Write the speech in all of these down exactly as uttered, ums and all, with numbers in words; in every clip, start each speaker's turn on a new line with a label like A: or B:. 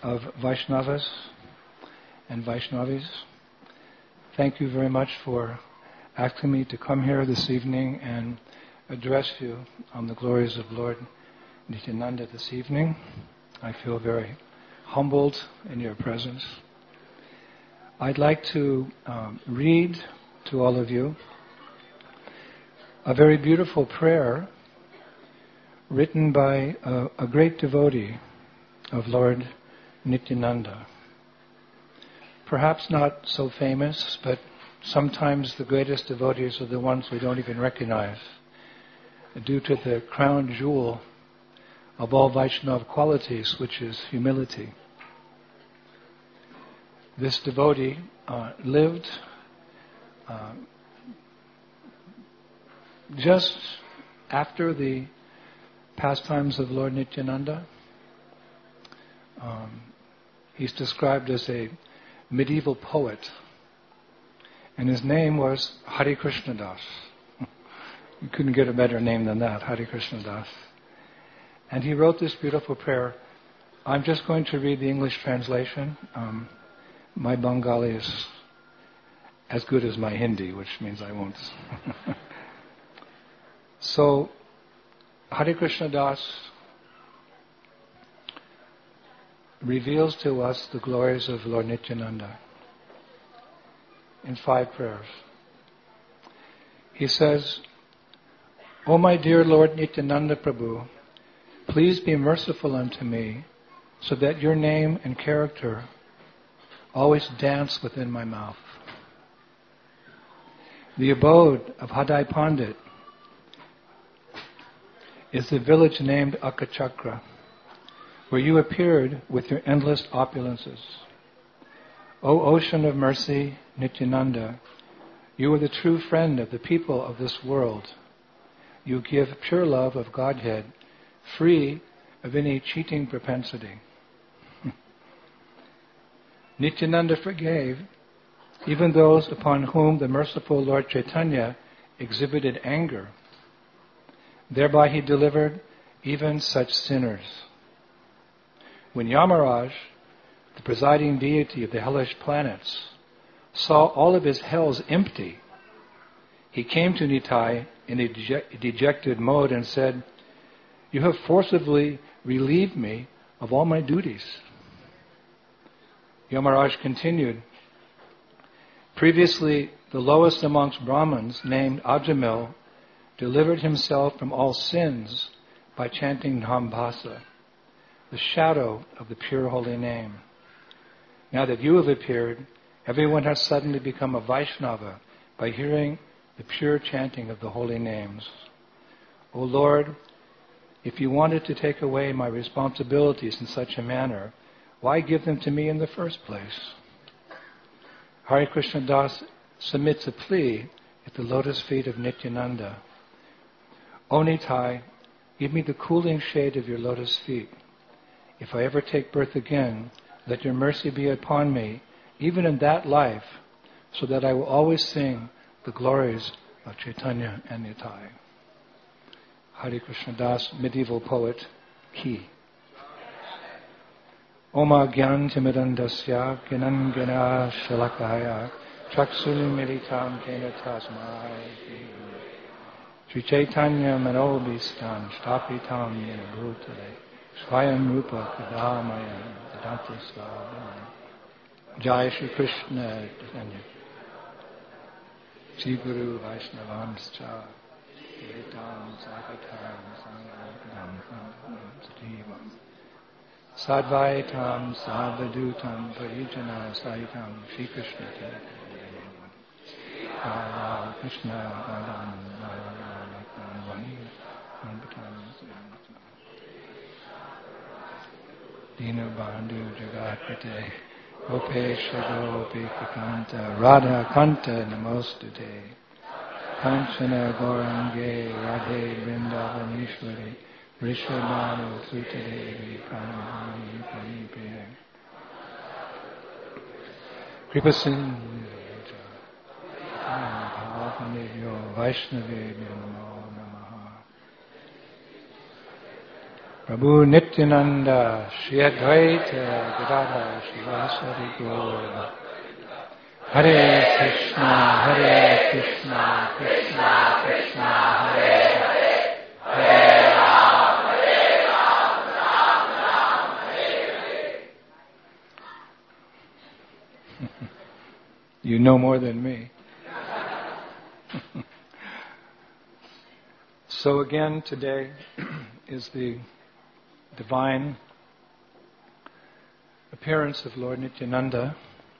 A: of Vaishnavas and Vaishnavis. Thank you very much for asking me to come here this evening and address you on the glories of Lord Nityananda this evening. I feel very humbled in your presence. I'd like to um, read to all of you a very beautiful prayer written by a, a great devotee of Lord Nityananda. Perhaps not so famous, but sometimes the greatest devotees are the ones we don't even recognize, due to the crown jewel of all Vaishnava qualities, which is humility. This devotee uh, lived uh, just after the pastimes of Lord Nityananda. Um, he's described as a medieval poet, and his name was Hare Krishna Das. You couldn't get a better name than that, Hare Krishna Das. And he wrote this beautiful prayer. I'm just going to read the English translation. Um, my Bengali is as good as my Hindi, which means I won't. So, Hare Krishna Das reveals to us the glories of Lord Nityananda in five prayers. He says, O my dear Lord Nityananda Prabhu, please be merciful unto me, so that your name and character always dance within my mouth. The abode of Hadai Pandit is the village named Akachakra, where you appeared with your endless opulences. O ocean of mercy, Nityananda, you are the true friend of the people of this world. You give pure love of Godhead, free of any cheating propensity. Nityananda forgave even those upon whom the merciful Lord Chaitanya exhibited anger. Thereby he delivered even such sinners. When Yamaraj, the presiding deity of the hellish planets, saw all of his hells empty, he came to Nitai in a deject- dejected mode and said, You have forcibly relieved me of all my duties. Yamaraj continued, Previously, the lowest amongst Brahmins, named Ajamil, delivered himself from all sins by chanting Dhambhasa, the shadow of the pure holy name. Now that you have appeared, everyone has suddenly become a Vaishnava by hearing the pure chanting of the holy names. O Lord, if you wanted to take away my responsibilities in such a manner, why give them to me in the first place? Hare Krishna Das submits a plea at the lotus feet of Nityananda. O Nitai, give me the cooling shade of your lotus feet. If I ever take birth again, let your mercy be upon me, even in that life, so that I will always sing the glories of Chaitanya and Nitai. Hare Krishna Das, medieval poet, Ki. Oma Gyan Timidandasya Gyanan Gyana Shalakaya Chaksul Militam Kena Tasmai Sri Chaitanya Manobhistam Stapitam Yena Bhutale Swayam Rupa Kadamaya Dadanta Slavana Jai Shri Krishna Chaitanya Shri Guru Vaishnavamscha Vetam Sakatam Sangam Sativam Sadvaitam Sadvadutam Parijana Saitam Shri Krishna Hare Krishna Adam Dina Bandhu Jagatpate Gopesha Gopi Kakanta Radha Kanta Namostute Kanchana Gorange Radhe Vrindavanishwari Rishabhanu Sutadevi Pranamani Panipriya Kripasin Bhavakanidyo Vaishnavebhyo Namo Namaha Prabhu Nityananda, Shri Advaita Gadadhar Srivasadi Gaur. Hare Krishna, Hare Krishna, Krishna Krishna, Hare Hare, Hare Ram, Hare Ram, Ram Ram, Hare Hare. You know more than me. So again, today is the divine appearance of Lord Nityananda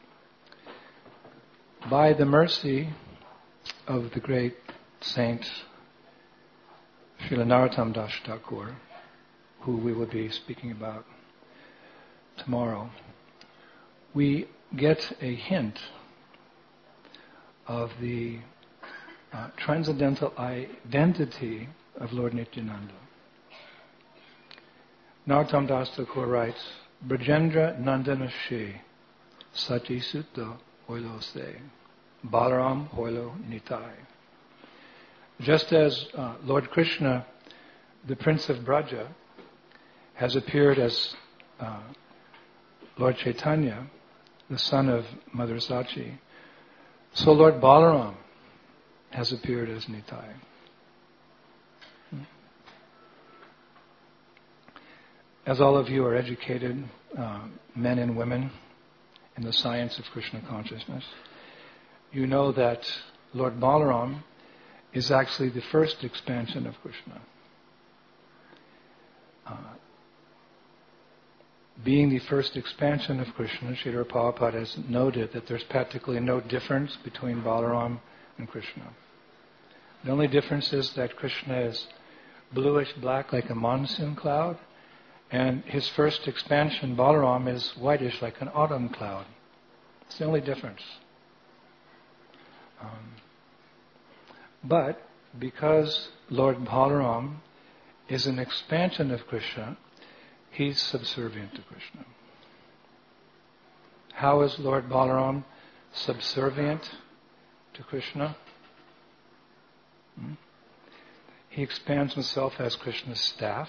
A: by the mercy of the great saint Srila Narottam Das Thakur, who we will be speaking about tomorrow. We get a hint of the uh, transcendental identity of Lord Nityananda. Narottam Das Thakur writes, Brajendra Nandana She Sati Sutta Hoilo Se Balaram Hoilo Nitai. Just as uh, Lord Krishna, the Prince of Braja, has appeared as uh, Lord Chaitanya, the son of Mother Sachi, so Lord Balaram has appeared as Nitai. As all of you are educated uh, men and women in the science of Krishna consciousness, you know that Lord Balaram is actually the first expansion of Krishna. Uh, being the first expansion of Krishna, Srila Prabhupada has noted that there's practically no difference between Balaram and Krishna. The only difference is that Krishna is bluish black like a monsoon cloud, and his first expansion, Balaram, is whitish like an autumn cloud. It's the only difference. Um, but because Lord Balaram is an expansion of Krishna, he's subservient to Krishna. How is Lord Balaram subservient to Krishna? Hmm? He expands himself as Krishna's staff.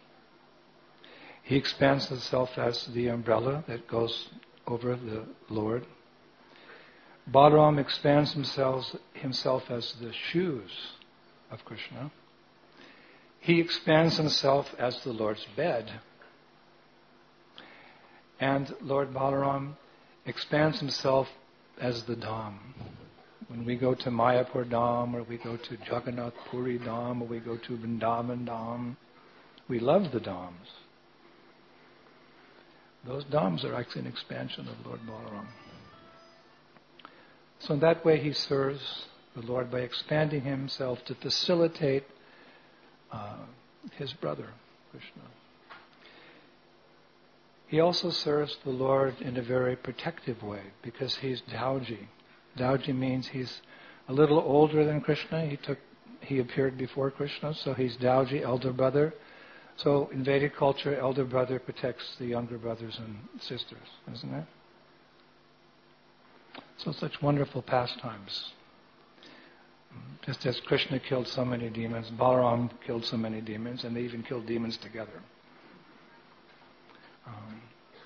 A: He expands himself as the umbrella that goes over the Lord. Balaram expands himself, himself as the shoes of Krishna. He expands himself as the Lord's bed. And Lord Balaram expands himself as the Dham. When we go to Mayapur Dham, or we go to Jagannath Puri Dham, or we go to Vrindavan Dham, we love the Dhams. Those Dhams are actually an expansion of Lord Balaram. So in that way he serves the Lord by expanding himself to facilitate uh, his brother, Krishna. He also serves the Lord in a very protective way because he's Dauji. Dauji means he's a little older than Krishna. He took, he appeared before Krishna, so he's Dauji, elder brother. So in Vedic culture, elder brother protects the younger brothers and sisters, isn't it? So such wonderful pastimes. Just as Krishna killed so many demons, Balaram killed so many demons, and they even killed demons together. Um,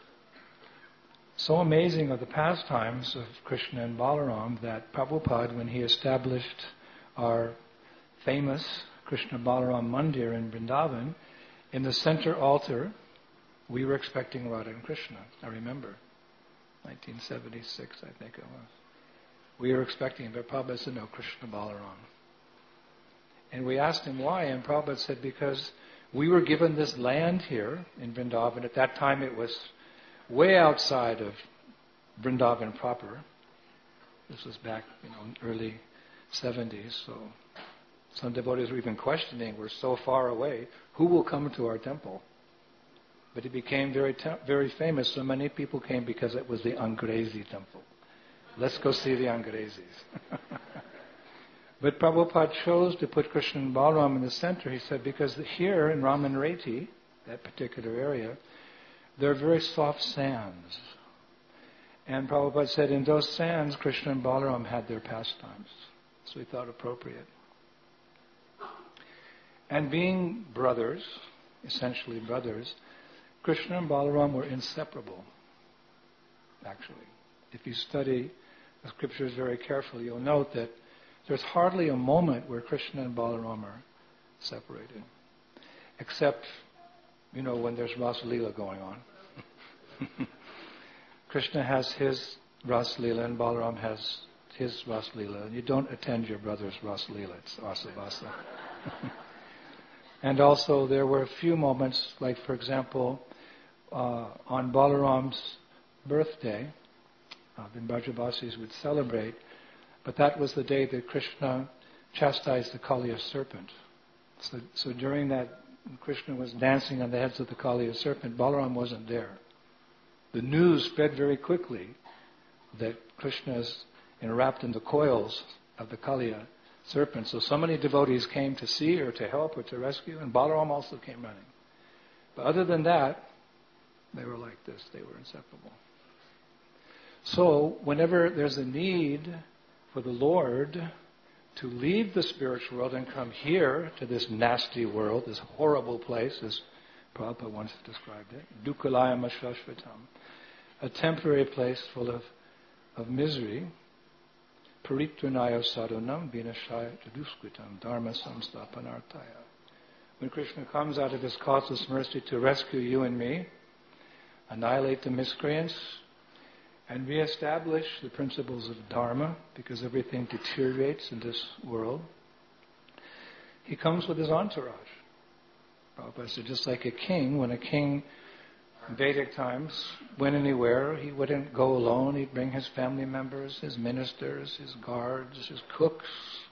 A: so amazing are the pastimes of Krishna and Balaram that Prabhupada, when he established our famous Krishna Balaram Mandir in Vrindavan, in the center altar, we were expecting Radha and Krishna. I remember, nineteen seventy-six, I think it was. We were expecting, but Prabhupada said, no, Krishna Balaram. And we asked him why, and Prabhupada said, because we were given this land here in Vrindavan. At that time it was way outside of Vrindavan proper. This was back, you know, early seventies, so some devotees were even questioning, we're so far away, who will come to our temple? But it became very te- very famous, so many people came because it was the Angrezi temple. Let's go see the Angrezis. But Prabhupada chose to put Krishna and Balaram in the center, he said, because here in Ramanreti, that particular area, there are very soft sands. And Prabhupada said, in those sands, Krishna and Balaram had their pastimes. So he thought appropriate. And being brothers, essentially brothers, Krishna and Balaram were inseparable, actually. If you study the scriptures very carefully, you'll note that there's hardly a moment where Krishna and Balaram are separated, except, you know, when there's Rasa Leela going on. Krishna has his Rasa Leela and Balaram has his Rasa Leela. You don't attend your brother's Rasa Leela, it's Asavasa. And also there were a few moments, like for example, uh, on Balaram's birthday, uh, the Brajavasis would celebrate, but that was the day that Krishna chastised the Kaliya serpent. So, so during that, Krishna was dancing on the heads of the Kaliya serpent, Balaram wasn't there. The news spread very quickly that Krishna is enwrapped in the coils of the Kaliya serpent. So so many devotees came to see or to help or to rescue, and Balaram also came running. But other than that, they were like this. They were inseparable. So whenever there's a need for the Lord to leave the spiritual world and come here to this nasty world, this horrible place, as Prabhupada once described it, Dukkalayam Ashashvatam, a temporary place full of, of misery, Paritranaya sadhanam vinashaya chaduskritam dharma samstapanartaya. When Krishna comes out of his causeless mercy to rescue you and me, annihilate the miscreants, and reestablish the principles of dharma, because everything deteriorates in this world, he comes with his entourage. Prabhupada said, just like a king, when a king in Vedic times went anywhere, he wouldn't go alone. He'd bring his family members, his ministers, his guards, his cooks.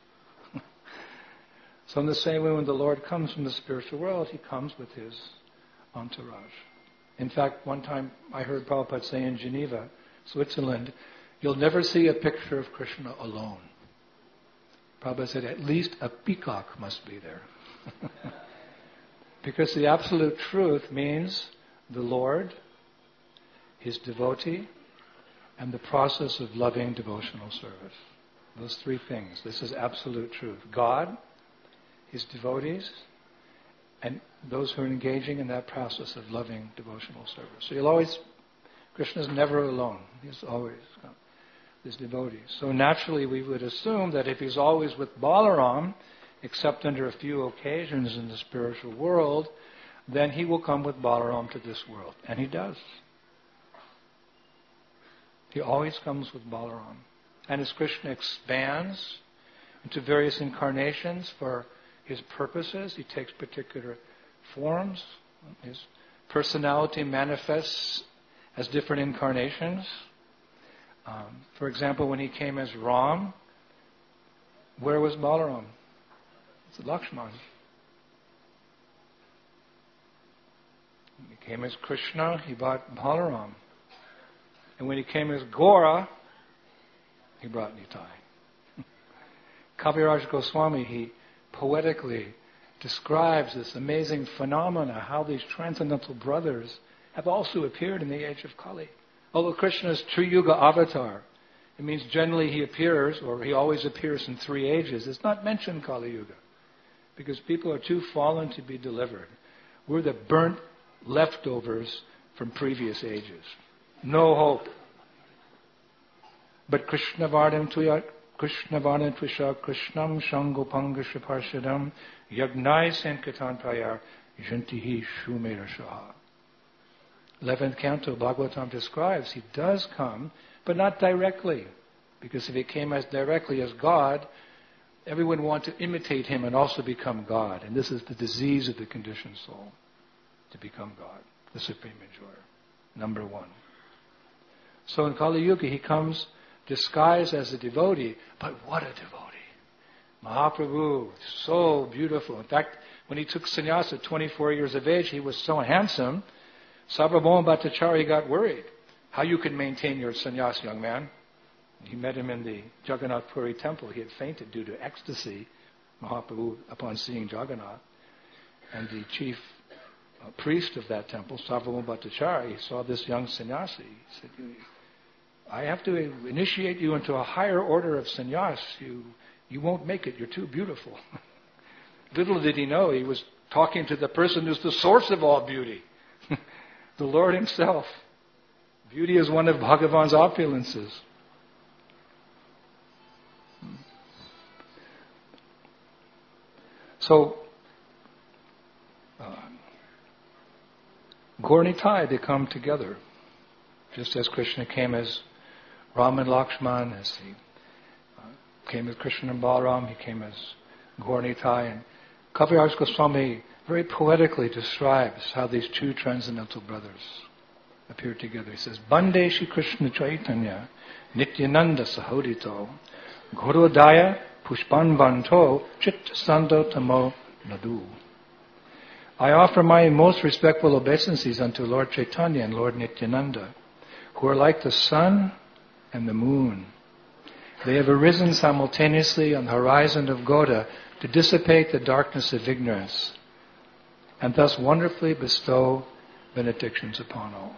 A: So in the same way, when the Lord comes from the spiritual world, he comes with his entourage. In fact, one time I heard Prabhupada say in Geneva, Switzerland, you'll never see a picture of Krishna alone. Prabhupada said, at least a peacock must be there. Because the absolute truth means the Lord, his devotee, and the process of loving devotional service. Those three things. This is absolute truth. God, his devotees, and those who are engaging in that process of loving devotional service. So you'll always, Krishna is never alone. He's always got his devotees. So naturally we would assume that if he's always with Balaram, except under a few occasions in the spiritual world, then he will come with Balaram to this world. And he does. He always comes with Balaram. And as Krishna expands into various incarnations for his purposes, he takes particular forms. His personality manifests as different incarnations. Um, for example, when he came as Ram, where was Balaram? It's Lakshman. When he came as Krishna, he brought Balaram. And when he came as Gora, he brought Nitai. Kaviraj Goswami, he poetically describes this amazing phenomena, how these transcendental brothers have also appeared in the age of Kali. Although Krishna is Triyuga avatar, it means generally he appears, or he always appears in three ages. It's not mentioned Kali Yuga, because people are too fallen to be delivered. We're the burnt leftovers from previous ages. No hope. But Krishna Vardam Tuyat, Krishna Vardam Twisha, Krishnam Shangopanga Shaparshadam, Yagnai Sankatan Prayar, Jantihi Shumera Shaha. eleventh canto, Bhagavatam describes he does come, but not directly. Because if he came as directly as God, everyone would want to imitate him and also become God. And this is the disease of the conditioned soul, to become God, the supreme enjoyer. Number one. So in Kali Yuga, he comes disguised as a devotee, but what a devotee. Mahaprabhu, so beautiful. In fact, when he took sannyasa at twenty-four years of age, he was so handsome, Sarvabhauma Bhattacharya got worried. How you can maintain your sannyas, young man? He met him in the Jagannath Puri temple. He had fainted due to ecstasy, Mahaprabhu, upon seeing Jagannath. And the chief uh, priest of that temple, Sarvabhauma Bhattacharya, he saw this young sannyasi. He said, I have to initiate you into a higher order of sannyas. You, you won't make it. You're too beautiful. Little did he know he was talking to the person who's the source of all beauty, the Lord Himself. Beauty is one of Bhagavan's opulences. So, uh, Gaur Nitai, they come together. Just as Krishna came as Ram and Lakshman, as he uh, came as Krishna and Balaram, he came as Gaur Nitai. And Kaviraj Goswami very poetically describes how these two transcendental brothers appeared together. He says, Bande Shri Krishna Chaitanya Nityananda Sahodito Gaurodaya Pushpan Banto Chitta Sando Tamo Nadu. I offer my most respectful obeisances unto Lord Chaitanya and Lord Nityananda, who are like the sun and the moon. They have arisen simultaneously on the horizon of Gauda to dissipate the darkness of ignorance and thus wonderfully bestow benedictions upon all.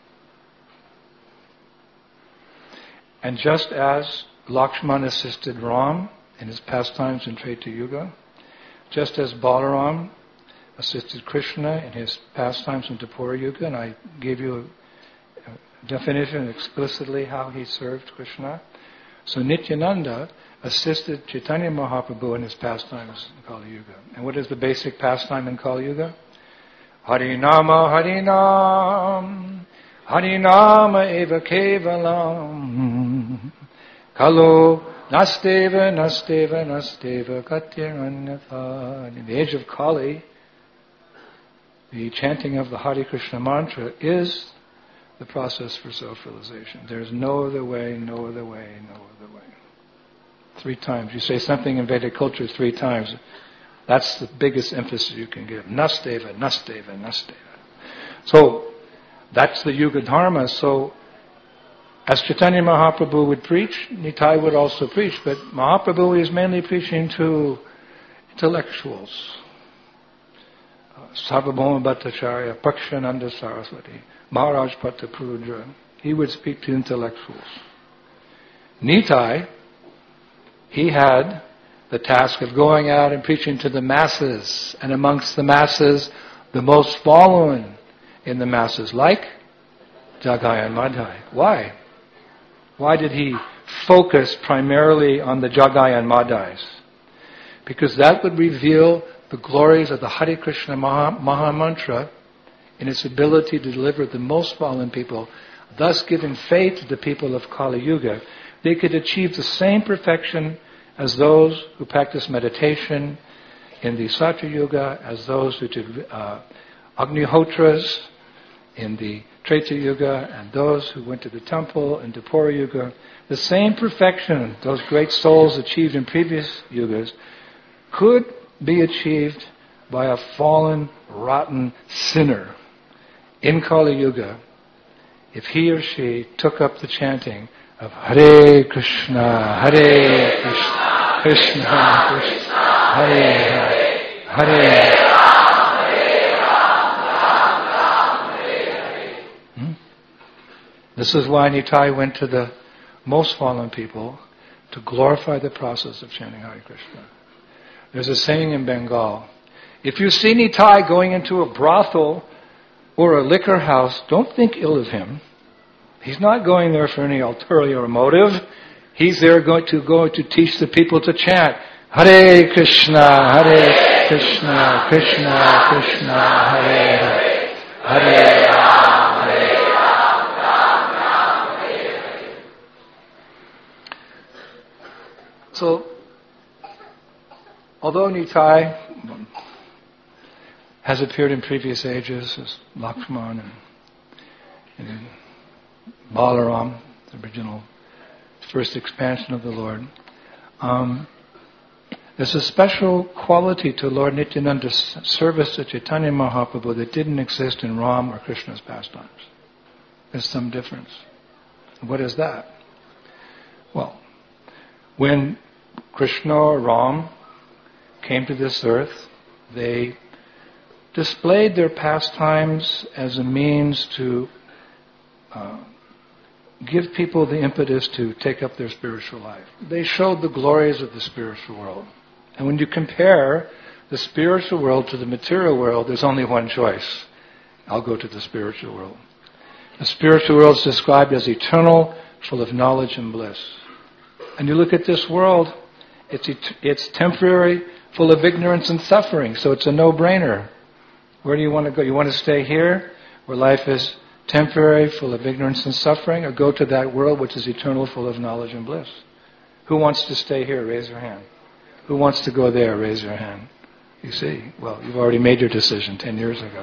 A: And just as Lakshman assisted Ram in his pastimes in Treta Yuga, just as Balaram assisted Krishna in his pastimes in Dwapara Yuga, and I gave you a, a definition explicitly how he served Krishna, so Nityananda assisted Chaitanya Mahaprabhu in his pastimes in Kali Yuga. And what is the basic pastime in Kali Yuga? Harinama Harinam Harinama Eva Kevalam Kalo Nasteva Nasteva Nasteva Katyaranyatha. In the age of Kali, the chanting of the Hare Krishna mantra is the process for self-realization. There is no other way, no other way, no other way. Three times. You say something in Vedic culture three times. That's the biggest emphasis you can give. Nasteva, Nasteva, Nasteva. So, that's the Yuga Dharma. So, as Chaitanya Mahaprabhu would preach, Nitai would also preach, but Mahaprabhu is mainly preaching to intellectuals. Sarvabhauma Bhattacharya, Pakshananda Saraswati, Maharaj Pratapurudra. He would speak to intellectuals. Nitai, he had the task of going out and preaching to the masses, and amongst the masses, the most fallen in the masses, like Jagai and Madhai. Why? Why did he focus primarily on the Jagai and Madhais? Because that would reveal the glories of the Hare Krishna Maha, Maha Mantra in its ability to deliver the most fallen people, thus giving faith to the people of Kali Yuga. They could achieve the same perfection as those who practice meditation in the Satya Yuga, as those who did uh, Agnihotras in the Treta Yuga, and those who went to the temple in Dwapara Yuga. The same perfection those great souls achieved in previous yugas could be achieved by a fallen, rotten sinner in Kali Yuga if he or she took up the chanting of Hare Krishna, Hare Krishna, Krishna Krishna, Hare Hare, Hare hmm? This is why Nitai went to the most fallen people to glorify the process of chanting Hare Krishna. There's a saying in Bengal, if you see Nitai going into a brothel or a liquor house, don't think ill of him. He's not going there for any ulterior motive. He's there going to go to teach the people to chant Hare Krishna, Hare Krishna, Krishna Krishna, Hare Hare, Hare Ram, Hare Ram, Ram Ram, Hare Hare. So, although Nitai has appeared in previous ages as Lakshman and, and Balaram, the original first expansion of the Lord, um, there's a special quality to Lord Nityananda's service to Chaitanya Mahaprabhu that didn't exist in Ram or Krishna's pastimes. There's some difference. What is that? Well, when Krishna or Ram came to this earth, they displayed their pastimes as a means to uh, give people the impetus to take up their spiritual life. They showed the glories of the spiritual world. And when you compare the spiritual world to the material world, there's only one choice. I'll go to the spiritual world. The spiritual world is described as eternal, full of knowledge and bliss. And you look at this world, it's it's temporary, full of ignorance and suffering, so it's a no-brainer. Where do you want to go? You want to stay here, where life is temporary, full of ignorance and suffering, or go to that world which is eternal, full of knowledge and bliss? Who wants to stay here? Raise your hand. Who wants to go there? Raise your hand. You see, well, you've already made your decision ten years ago.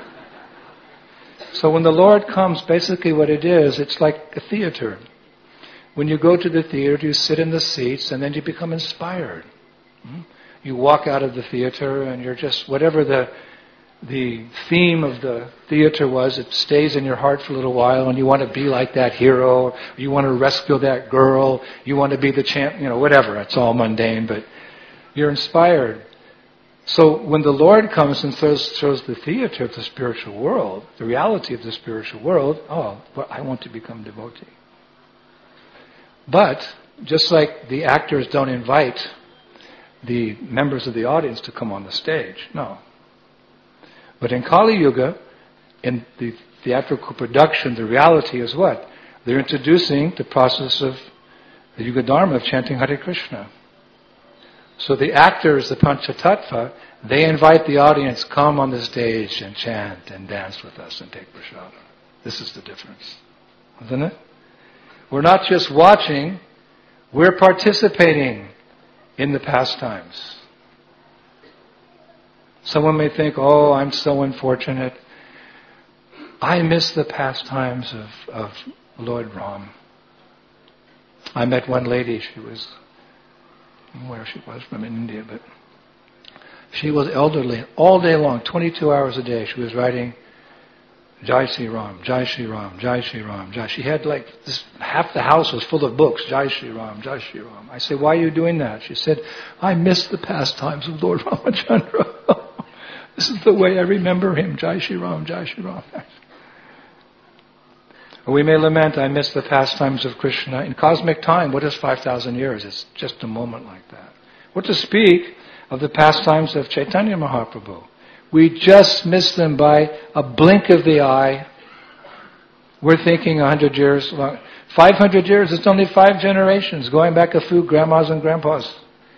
A: So when the Lord comes, basically what it is, it's like a theater. When you go to the theater, you sit in the seats and then you become inspired. You walk out of the theater and you're just, whatever the the theme of the theater was, it stays in your heart for a little while, and you want to be like that hero, you want to rescue that girl, you want to be the champ, you know, whatever. It's all mundane, but you're inspired. So when the Lord comes and throws, throws the theater of the spiritual world, the reality of the spiritual world, oh, well, I want to become devotee. But, just like the actors don't invite the members of the audience to come on the stage, no. But in Kali Yuga, in the theatrical production, the reality is what? They're introducing the process of the Yuga Dharma of chanting Hare Krishna. So the actors, the Panchatattva, they invite the audience, come on the stage and chant and dance with us and take prasada. This is the difference, isn't it? We're not just watching, we're participating in the pastimes. Someone may think, oh, I'm so unfortunate. I miss the pastimes of, of Lord Ram. I met one lady, she was, where she was from, in India, but she was elderly. All day long, twenty-two hours a day, she was writing Jai Shri Ram, Jai Shri Ram, Jai Shri Ram, Jai. She had like, this, half the house was full of books, Jai Shri Ram, Jai Shri Ram. I said, why are you doing that? She said, I miss the pastimes of Lord Ramachandra. This is the way I remember him, Jai Shri Ram, Jai Shri Ram. Or we may lament, I miss the pastimes of Krishna. In cosmic time, what is five thousand years? It's just a moment like that. What to speak of the pastimes of Chaitanya Mahaprabhu? We just miss them by a blink of the eye. We're thinking a hundred years, five hundred years, it's only five generations, going back a few grandmas and grandpas.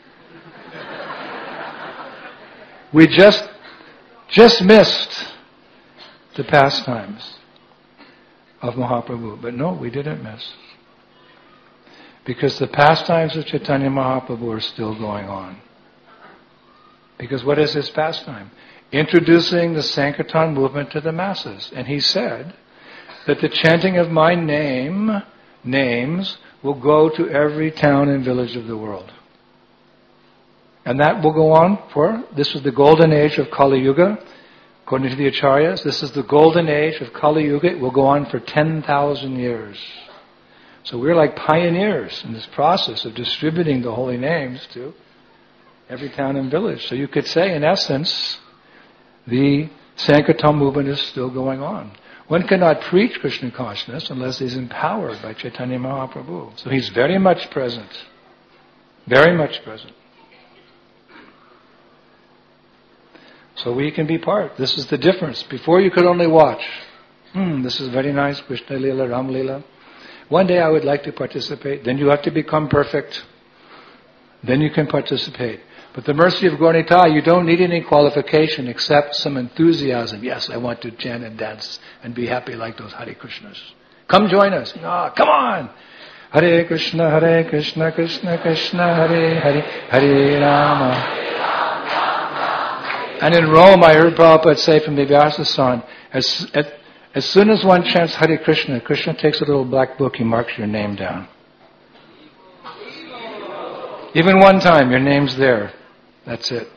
A: We just, just missed the pastimes of Mahaprabhu. But no, we didn't miss. Because the pastimes of Chaitanya Mahaprabhu are still going on. Because what is his pastime? Introducing the Sankirtan movement to the masses. And he said that the chanting of my name, names, will go to every town and village of the world. And that will go on for, this is the golden age of Kali Yuga. According to the Acharyas, this is the golden age of Kali Yuga. It will go on for ten thousand years. So we're like pioneers in this process of distributing the holy names to every town and village. So you could say, in essence, the Sankirtan movement is still going on. One cannot preach Krishna consciousness unless he's empowered by Chaitanya Mahaprabhu. So he's very much present. Very much present. So we can be part. This is the difference. Before you could only watch. Hmm, this is very nice, Krishna Leela, Ram Leela. One day I would like to participate. Then you have to become perfect. Then you can participate. But the mercy of Gaur Nitai, you don't need any qualification except some enthusiasm. Yes, I want to chant and dance and be happy like those Hare Krishnas. Come join us. Ah, come on. Hare Krishna, Hare Krishna, Krishna Krishna, Hare Hare, Hare Rama. And in Rome, I heard Prabhupada say from the Vyasa-san, as, as, as soon as one chants Hare Krishna, Krishna takes a little black book, he marks your name down. Even one time, your name's there. That's it.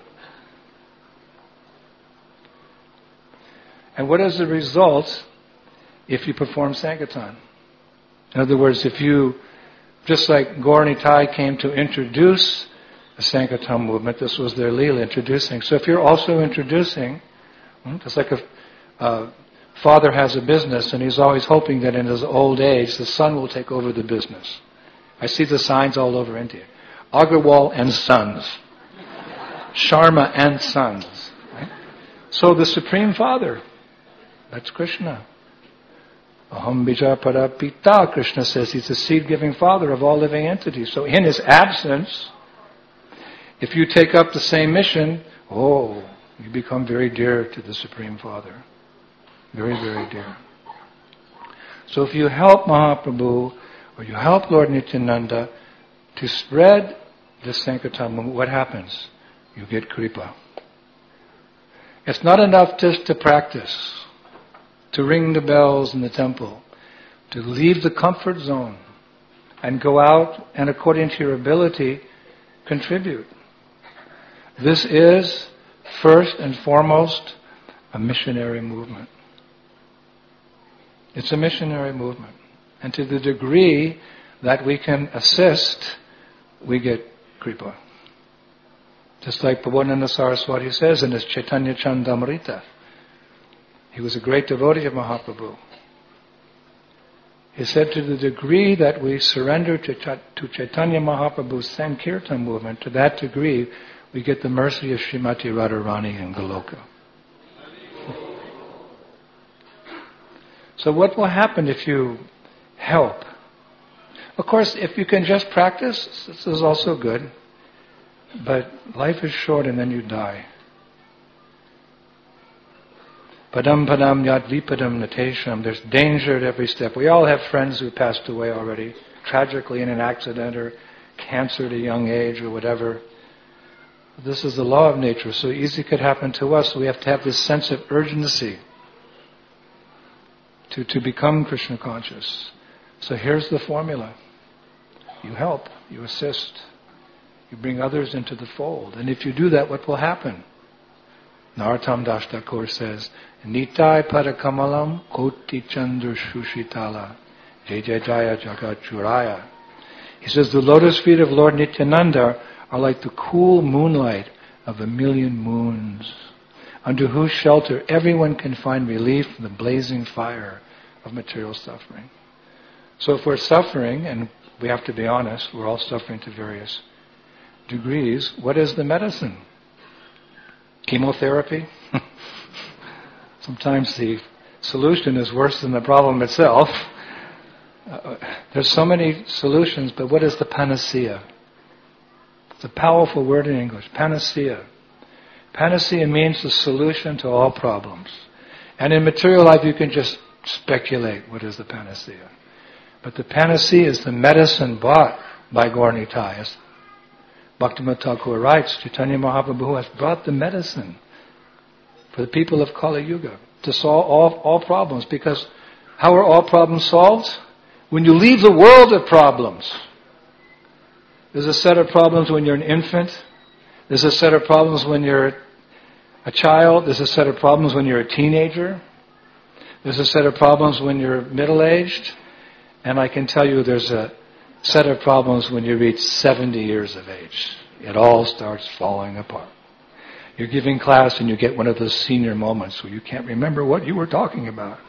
A: And what is the result if you perform Sankirtan? In other words, if you, just like Gaur Nitai came to introduce the Sankirtan movement, this was their Leela introducing. So if you're also introducing, just like a uh, father has a business and he's always hoping that in his old age the son will take over the business. I see the signs all over India. Agarwal and Sons. Sharma and sons. Right? So the Supreme Father, that's Krishna. Aham bija para pita, Krishna says he's the seed-giving father of all living entities. So in his absence, if you take up the same mission, oh, you become very dear to the Supreme Father. Very, very dear. So if you help Mahaprabhu, or you help Lord Nityananda to spread the Sankirtan movement, what happens? You get kripa. It's not enough just to practice, to ring the bells in the temple, to leave the comfort zone and go out and according to your ability, contribute. This is, first and foremost, a missionary movement. It's a missionary movement. And to the degree that we can assist, we get kripa. Just like Prabodhananda Saraswati says in his Chaitanya Chandamrita. He was a great devotee of Mahaprabhu. He said to the degree that we surrender to, Ch- to Chaitanya Mahaprabhu's Sankirtan movement, to that degree we get the mercy of Srimati Radharani in Goloka. So what will happen if you help? Of course, if you can just practice, this is also good. But life is short and then you die. Padam padam yat vipadam natesham. There's danger at every step. We all have friends who passed away already, tragically in an accident or cancer at a young age or whatever. This is the law of nature. So easy could happen to us. So we have to have this sense of urgency to, to become Krishna conscious. So here's the formula. You help, you assist, you bring others into the fold. And if you do that, what will happen? Narottam Das Thakur says, Nitai parakamalam koti chandra shushitala jai jai jaya jagat churaya. He says the lotus feet of Lord Nityananda are like the cool moonlight of a million moons, under whose shelter everyone can find relief from the blazing fire of material suffering. So if we're suffering, and we have to be honest, we're all suffering to various degrees, what is the medicine? Chemotherapy? Sometimes the solution is worse than the problem itself. Uh, there's so many solutions, but what is the panacea? It's a powerful word in English, panacea. Panacea means the solution to all problems. And in material life you can just speculate what is the panacea. But the panacea is the medicine bought by Gaur Nitai. As Bhaktivinoda Thakur writes, Chaitanya Mahaprabhu has brought the medicine for the people of Kali Yuga to solve all, all problems. Because how are all problems solved? When you leave the world of problems. There's a set of problems when you're an infant. There's a set of problems when you're a child. There's a set of problems when you're a teenager. There's a set of problems when you're middle-aged. And I can tell you there's a set of problems when you reach seventy years of age. It all starts falling apart. You're giving class and you get one of those senior moments where you can't remember what you were talking about.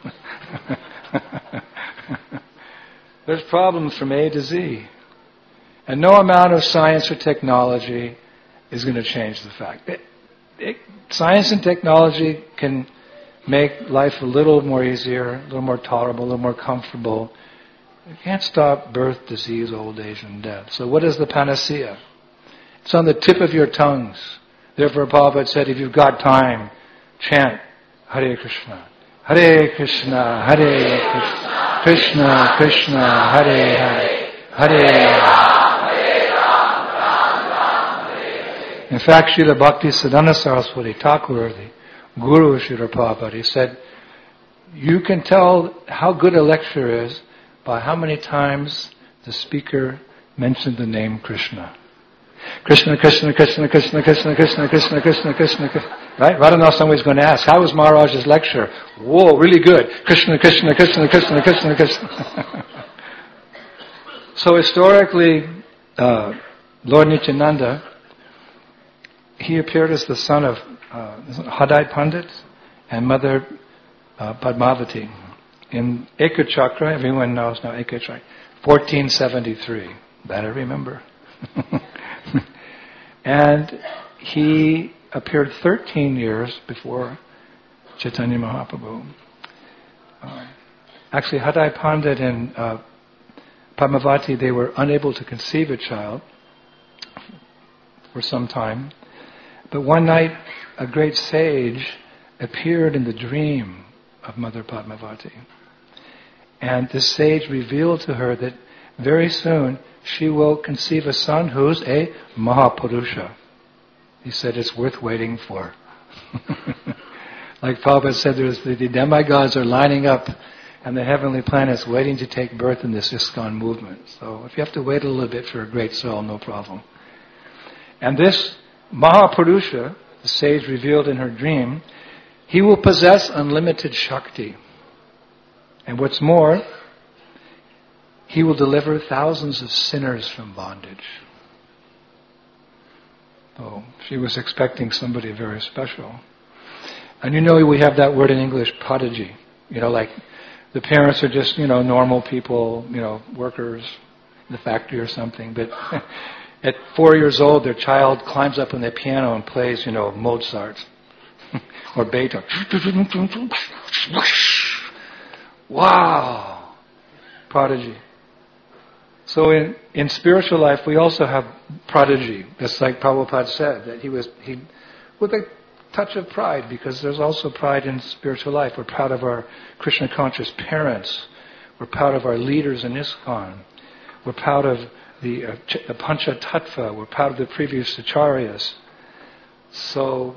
A: There's problems from A to Z. And no amount of science or technology is going to change the fact. It, it, science and technology can make life a little more easier, a little more tolerable, a little more comfortable. You can't stop birth, disease, old age, and death. So what is the panacea? It's on the tip of your tongues. Therefore Prabhupada said, if you've got time, chant Hare Krishna. Hare Krishna, Hare Krishna, Krishna Krishna, Hare Hare, Hare Rama. In fact, Srila Bhakti Siddhanta Saraswati Thakur, the Guru of Srila Prabhupada, he said, you can tell how good a lecture is by how many times the speaker mentioned the name Krishna. Krishna, Krishna, Krishna, Krishna, Krishna, Krishna, Krishna, Krishna, Krishna, right? Right now somebody's going to ask, how was Maharaj's lecture? Whoa, really good. Krishna, Krishna, Krishna, Krishna, Krishna, Krishna. So historically, uh, Lord Nityananda, he appeared as the son of uh, Hadai Pandit and Mother uh, Padmavati. In Ekachakra, everyone knows now Ekachakra, fourteen seventy-three. That I remember. And he appeared thirteen years before Chaitanya Mahaprabhu. Uh, actually, Hadai Pandit and uh, Padmavati, they were unable to conceive a child for some time. But one night, a great sage appeared in the dream of Mother Padmavati. And this sage revealed to her that very soon she will conceive a son who's a Mahapurusha. He said it's worth waiting for. Like Prabhupada said, there's the, the demigods are lining up and the heavenly planets waiting to take birth in this ISKCON movement. So if you have to wait a little bit for a great soul, no problem. And this Mahapurusha, the sage revealed in her dream, he will possess unlimited Shakti. And what's more, he will deliver thousands of sinners from bondage. So she was expecting somebody very special. And you know we have that word in English, prodigy. You know, like the parents are just, you know, normal people, you know, workers in the factory or something. But at four years old, their child climbs up on the piano and plays, you know, Mozart or Beethoven. Wow! Prodigy. So in, in spiritual life, we also have prodigy. Just like Prabhupada said, that he was, he, with a touch of pride, because there's also pride in spiritual life. We're proud of our Krishna conscious parents. We're proud of our leaders in ISKCON. We're proud of the, uh, Ch- the Pancha Tattva. We're proud of the previous acharyas. So,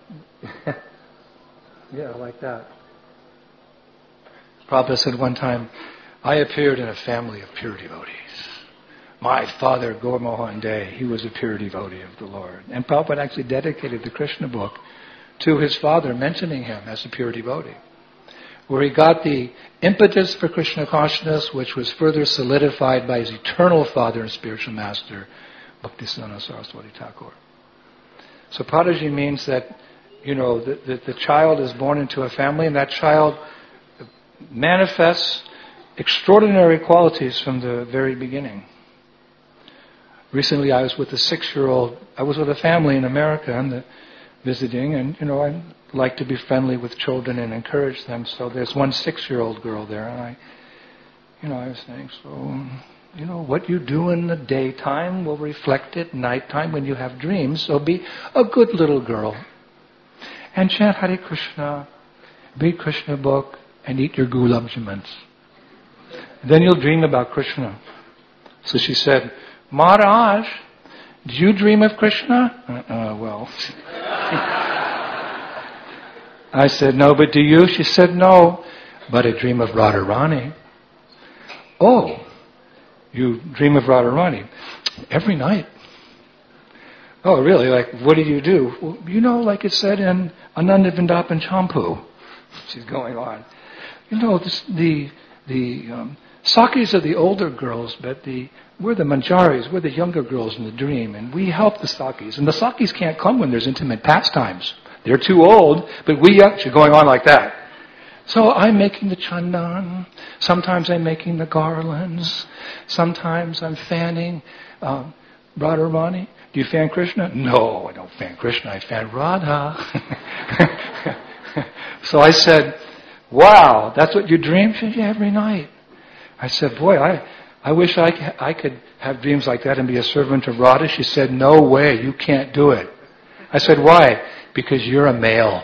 A: yeah, like that. Prabhupada said one time, I appeared in a family of pure devotees. My father, Gaur Mohan Dey, he was a pure devotee of the Lord. And Prabhupada actually dedicated the Krishna book to his father, mentioning him as a pure devotee, where he got the impetus for Krishna consciousness, which was further solidified by his eternal father and spiritual master, Bhaktisiddhanta Saraswati Thakur. So prodigy means that, you know, the, the, the child is born into a family, and that child manifests extraordinary qualities from the very beginning. Recently I was with a six-year-old, I was with a family in America and the, visiting, and, you know, I like to be friendly with children and encourage them. So there's one six-year-old girl there, and I, you know, I was saying, so, you know, what you do in the daytime will reflect at nighttime when you have dreams, so be a good little girl. And chant Hare Krishna, read Krishna book, and eat your gulab jamans. Then you'll dream about Krishna. So she said, Maharaj, do you dream of Krishna? Uh-uh, well. I said, no, but do you? She said, no, but I dream of Radharani. Oh, you dream of Radharani? Every night. Oh, really? Like, what do you do? Well, you know, like it said in Ananda Vindapan Champu. She's going on. You know, this, the the um, Sakis are the older girls, but the we're the Manjaris, we're the younger girls in the dream, and we help the Sakis. And the Sakis can't come when there's intimate pastimes. They're too old, but we actually going on like that. So I'm making the chandan. Sometimes I'm making the garlands. Sometimes I'm fanning uh, Radharani. Do you fan Krishna? No, I don't fan Krishna. I fan Radha. So I said, wow, that's what you dream? She said, yeah, every night. I said, boy, I, I wish I, I could have dreams like that and be a servant of Radha. She said, no way, you can't do it. I said, why? Because you're a male.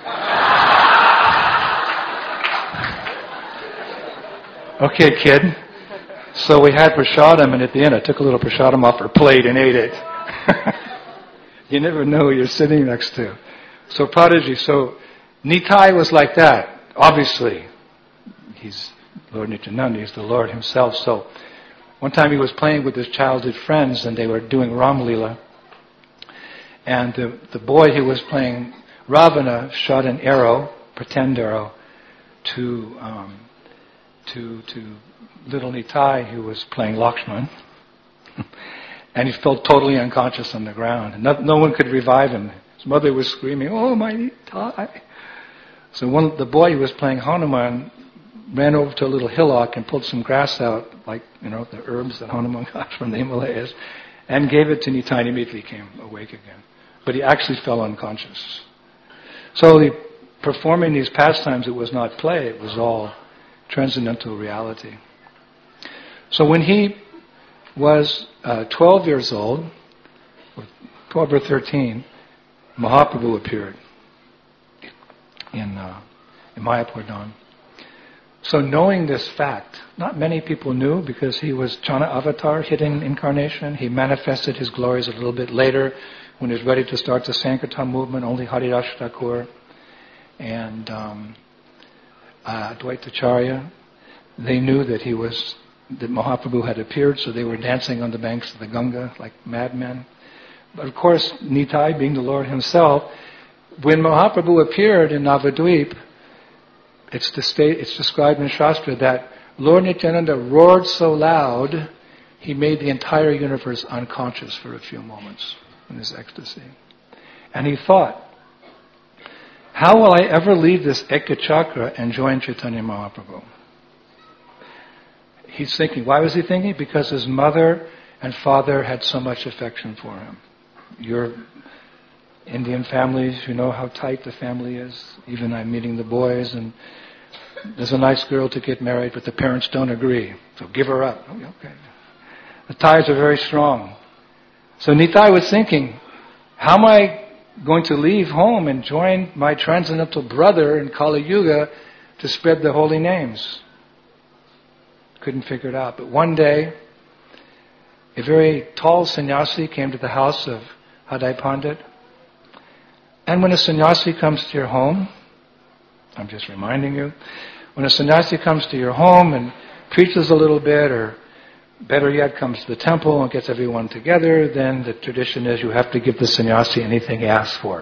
A: Okay, kid. So we had prasadam, and at the end I took a little prasadam off her plate and ate it. You never know who you're sitting next to. So prodigy, so Nitai was like that. Obviously, he's Lord Nityananda, he's the Lord himself. So one time he was playing with his childhood friends, and they were doing Ram Leela. And the, the boy who was playing Ravana shot an arrow, pretend arrow, to um, to to little Nitai, who was playing Lakshman. And he fell totally unconscious on the ground. And no, no one could revive him. His mother was screaming, "Oh, my Nitai!" So one, the boy who was playing Hanuman ran over to a little hillock and pulled some grass out, like, you know, the herbs that Hanuman got from the Himalayas, and gave it to Nitai, and immediately came awake again. but he actually fell unconscious. So the, performing these pastimes, it was not play, it was all transcendental reality. So when he was uh, twelve years old, twelve or thirteen, Mahaprabhu appeared in, uh, in Mayapur. So knowing this fact, not many people knew because he was Jana Avatar, hidden incarnation. He manifested his glories a little bit later when he was ready to start the Sankirtan movement. Only Haridas Thakur and um, uh, Dvaitacharya, they knew that he was, that Mahaprabhu had appeared, so they were dancing on the banks of the Ganga like madmen. But of course, Nitai, being the Lord himself, when Mahaprabhu appeared in Navadvip, it's, the state, it's described in Shastra that Lord Nityananda roared so loud, he made the entire universe unconscious for a few moments in his ecstasy. And he thought, how will I ever leave this Ekachakra and join Chaitanya Mahaprabhu? He's thinking, why was he thinking? Because his mother and father had so much affection for him. Your Indian families, you know how tight the family is. Even I'm meeting the boys, and there's a nice girl to get married, but the parents don't agree. So give her up. Okay. The ties are very strong. So Nitai was thinking, how am I going to leave home and join my transcendental brother in Kali Yuga to spread the holy names? Couldn't figure it out. But one day, a very tall sannyasi came to the house of Hadai Pandit. And when a sannyasi comes to your home, I'm just reminding you, when a sannyasi comes to your home and preaches a little bit, or better yet, comes to the temple and gets everyone together, then the tradition is you have to give the sannyasi anything he asks for.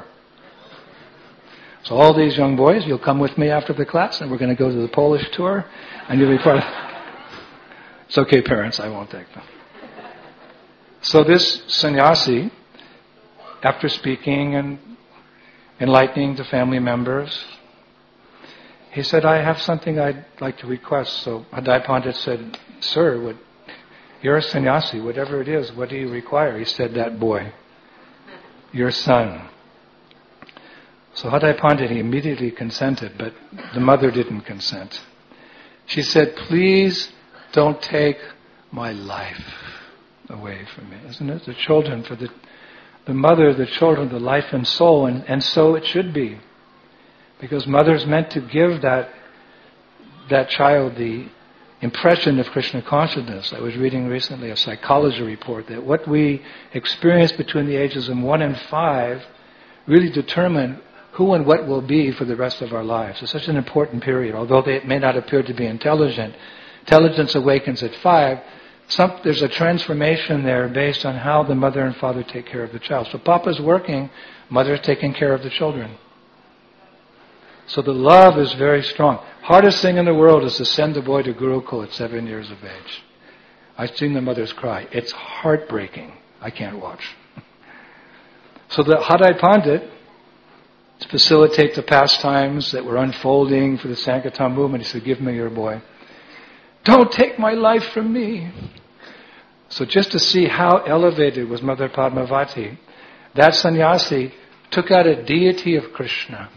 A: So all these young boys, you'll come with me after the class, and we're going to go to the Polish tour, and you'll be part of... It's okay, parents, I won't take them. So this sannyasi, after speaking and enlightening the family members, he said, I have something I'd like to request. So Hadai Pandit said, sir, what, you're a sannyasi, whatever it is, what do you require? He said, that boy, your son. So Hadai Pandit, he immediately consented, but the mother didn't consent. She said, please don't take my life away from me. Isn't it? The children, for the the mother, the children, the life and soul, and, and so it should be. Because mother's meant to give that that child the impression of Krishna consciousness. I was reading recently a psychology report that what we experience between the ages of one and five really determine who and what will be for the rest of our lives. It's such an important period. Although they may not appear to be intelligent, intelligence awakens at five. Some, there's a transformation there based on how the mother and father take care of the child. So Papa's working, Mother's taking care of the children. So the love is very strong. Hardest thing in the world is to send a boy to Gurukul at seven years of age. I've seen the mothers cry. It's heartbreaking. I can't watch. So the Hadai Pandit, to facilitate the pastimes that were unfolding for the Sankirtan movement, he said, give me your boy. Don't take my life from me. So just to see how elevated was Mother Padmavati, that sannyasi took out a deity of Krishna.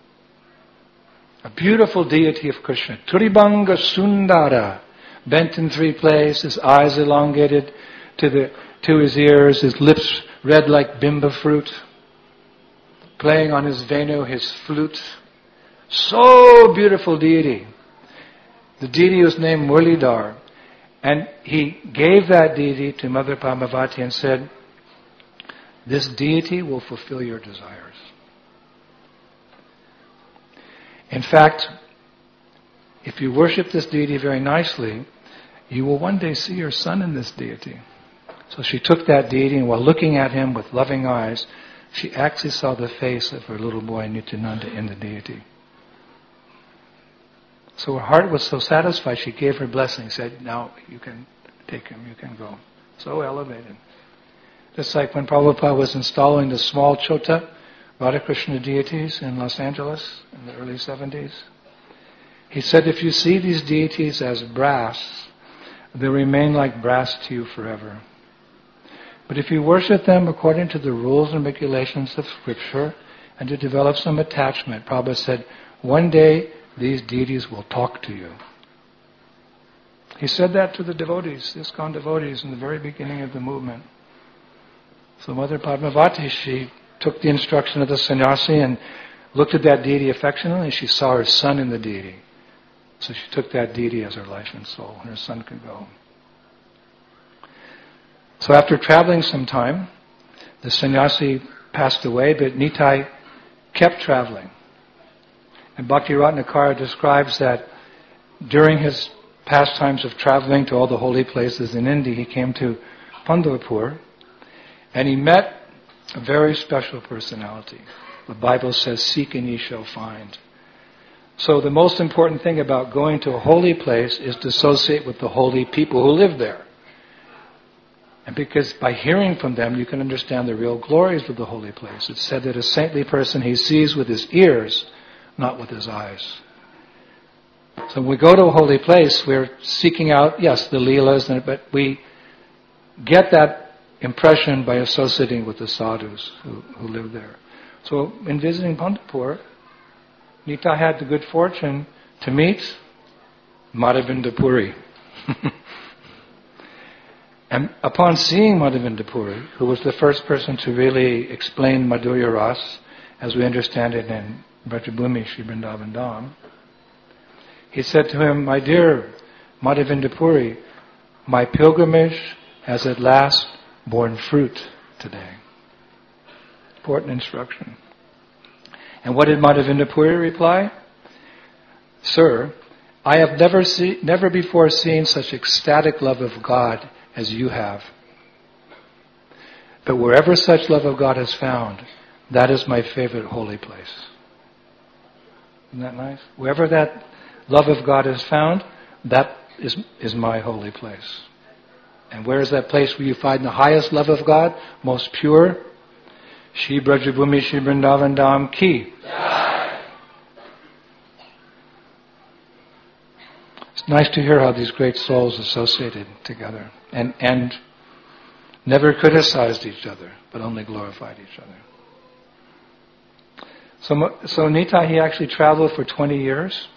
A: A beautiful deity of Krishna. Turibanga Sundara, bent in three places, eyes elongated to the to his ears, his lips red like bimba fruit, playing on his venu, his flute. So beautiful deity. The deity was named Murlidhar, and he gave that deity to Mother Padmavati and said, this deity will fulfill your desires. In fact, if you worship this deity very nicely, you will one day see your son in this deity. So she took that deity, and while looking at him with loving eyes, she actually saw the face of her little boy Nityananda in the deity. So her heart was so satisfied, she gave her blessing, said, now you can take him, you can go. So elevated. Just like when Prabhupada was installing the small Chota Radhakrishna deities in Los Angeles in the early seventies. He said, if you see these deities as brass, they remain like brass to you forever. But if you worship them according to the rules and regulations of Scripture, and to develop some attachment, Prabhupada said, one day these deities will talk to you. He said that to the devotees, the ISKCON devotees, in the very beginning of the movement. So Mother Padmavati, she took the instruction of the sannyasi and looked at that deity affectionately. She saw her son in the deity. So she took that deity as her life and soul, and her son could go. So after traveling some time, the sannyasi passed away, but Nitai kept traveling. And Bhakti Ratnakara describes that during his pastimes of traveling to all the holy places in India, he came to Pandharpur, and he met a very special personality. The Bible says, seek and ye shall find. So the most important thing about going to a holy place is to associate with the holy people who live there. And because by hearing from them, you can understand the real glories of the holy place. It's said that a saintly person, he sees with his ears, not with his eyes. So when we go to a holy place, we're seeking out, yes, the leelas, but we get that impression by associating with the sadhus who, who live there. So in visiting Pandharpur, Nitai had the good fortune to meet Madhavinda Puri. And upon seeing Madhavinda Puri, who was the first person to really explain Madhurya Ras, as we understand it in Vrajabhumi Sri Vrindavan Dham, he said to him, my dear Madhavinda Puri, my pilgrimage has at last borne fruit today. Important instruction. And what did Madhavinda Puri reply? Sir, I have never see, never before seen such ecstatic love of God as you have. But wherever such love of God is found, that is my favorite holy place. Isn't that nice? Wherever that love of God is found, that is, is my holy place. And where is that place where you find the highest love of God, most pure? Shri Brajabhumi Shri Vrindavan Dham Ki. It's nice to hear how these great souls associated together and, and never criticized each other, but only glorified each other. So, so Nitai, he actually traveled for twenty years.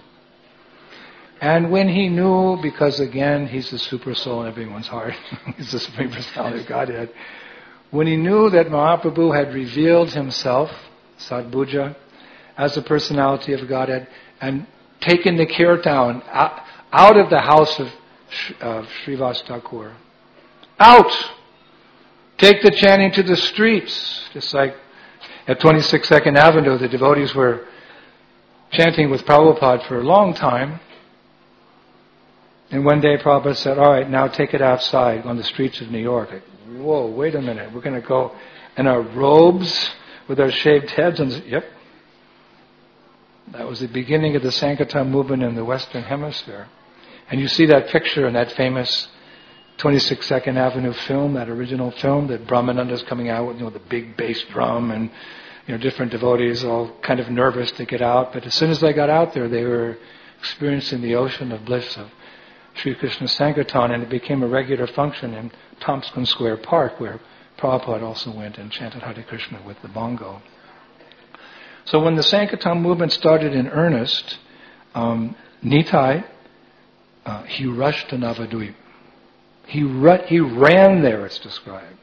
A: And when he knew, because again, he's the super soul in everyone's heart, he's the Supreme Personality of Godhead, when he knew that Mahaprabhu had revealed himself, Sadbhuja, as the personality of Godhead, and taken the kirtan out, out of the house of uh, Srivas Thakur. Out! Take the chanting to the streets. Just like at twenty-six Second Avenue, the devotees were chanting with Prabhupada for a long time. And one day Prabhupada said, all right, now take it outside on the streets of New York. Like, whoa, wait a minute. We're going to go in our robes with our shaved heads. And yep. That was the beginning of the Sankirtan movement in the Western Hemisphere. And you see that picture in that famous twenty-six Second Avenue film, that original film that Brahmananda's coming out with, you know, the big bass drum and, you know, different devotees all kind of nervous to get out. But as soon as they got out there, they were experiencing the ocean of bliss of Sri Krishna Sankirtan, and it became a regular function in Tompkins Square Park, where Prabhupada also went and chanted Hare Krishna with the bongo. So when the Sankirtan movement started in earnest, um, Nitai, uh, he rushed to Navadvip. He, ru- he ran there, it's described.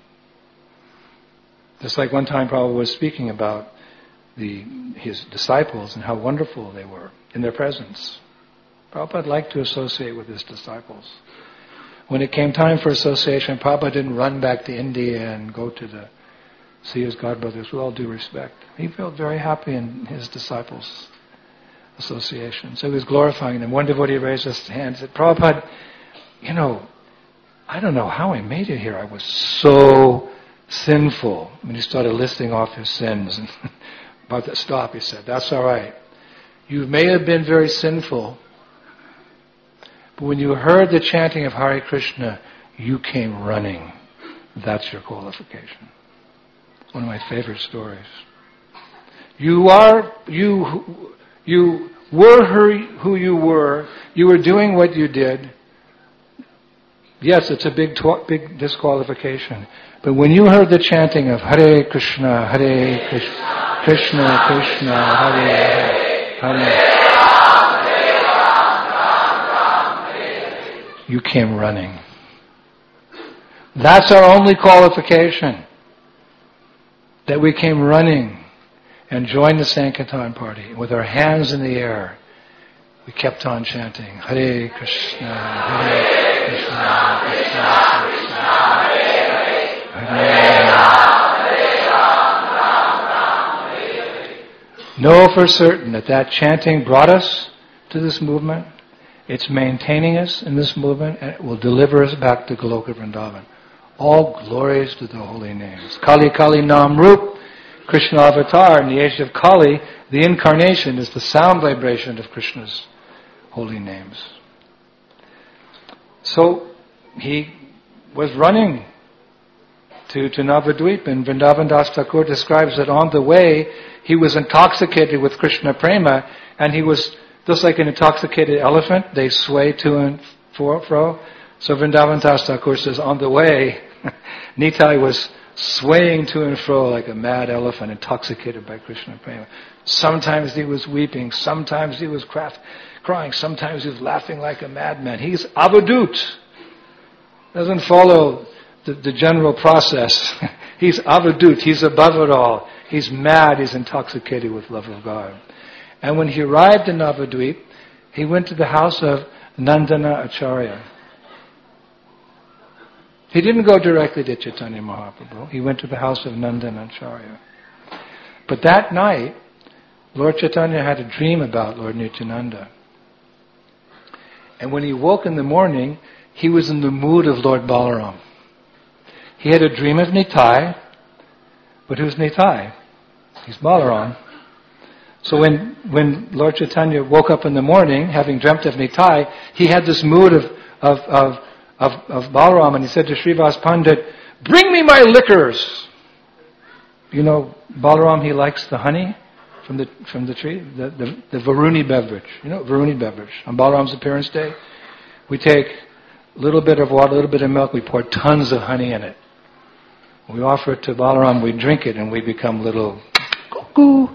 A: Just like one time Prabhupada was speaking about the, his disciples and how wonderful they were in their presence. Prabhupada liked to associate with his disciples. When it came time for association, Prabhupada didn't run back to India and go to the see his godbrothers, with all due respect. He felt very happy in his disciples' association. So he was glorifying them. One devotee raised his hand and said, Prabhupada, you know, I don't know how I made it here. I was so sinful. When he started listing off his sins, and about to stop, he said, that's all right. You may have been very sinful, but when you heard the chanting of Hare Krishna, you came running. That's your qualification. One of my favorite stories. You are, you, you were who you were. You were doing what you did. Yes, it's a big tw- big disqualification. But when you heard the chanting of Hare Krishna, Hare Krishna, Krishna Krishna, Hare Hare, Hare, you came running. That's our only qualification. That we came running and joined the Sankirtan party with our hands in the air. We kept on chanting Hare Krishna, Hare Krishna, Krishna Krishna, Hare Hare. Know for certain that that chanting brought us to this movement. It's maintaining us in this movement, and it will deliver us back to Goloka Vrindavan. All glories to the holy names. Kali Kali Nam Rup, Krishna Avatar. In the age of Kali, the incarnation is the sound vibration of Krishna's holy names. So he was running to, to Navadvip, and Vrindavan Das Thakur describes that on the way he was intoxicated with Krishna Prema, and he was just like an intoxicated elephant. They sway to and fro. So Vrindavan Das Thakur says, on the way, Nitai was swaying to and fro like a mad elephant, intoxicated by Krishna Prema. Sometimes he was weeping, sometimes he was craft, crying, sometimes he was laughing like a madman. He's avadut. Doesn't follow the, the general process. He's avadut, he's above it all. He's mad, he's intoxicated with love of God. And when he arrived in Navadvip, he went to the house of Nandana Acharya. He didn't go directly to Chaitanya Mahaprabhu. He went to the house of Nandana Acharya. But that night, Lord Chaitanya had a dream about Lord Nityananda. And when he woke in the morning, he was in the mood of Lord Balaram. He had a dream of Nitai, but who's Nitai? He's Balaram. So when, when Lord Chaitanya woke up in the morning, having dreamt of Nitai, he had this mood of, of, of, of, of Balaram, and he said to Srivas Pandit, bring me my liquors! You know, Balaram, he likes the honey from the from the tree, the, the, the Varuni beverage. You know, Varuni beverage. On Balaram's appearance day, we take a little bit of water, a little bit of milk, we pour tons of honey in it. We offer it to Balaram, we drink it, and we become little cuckoo.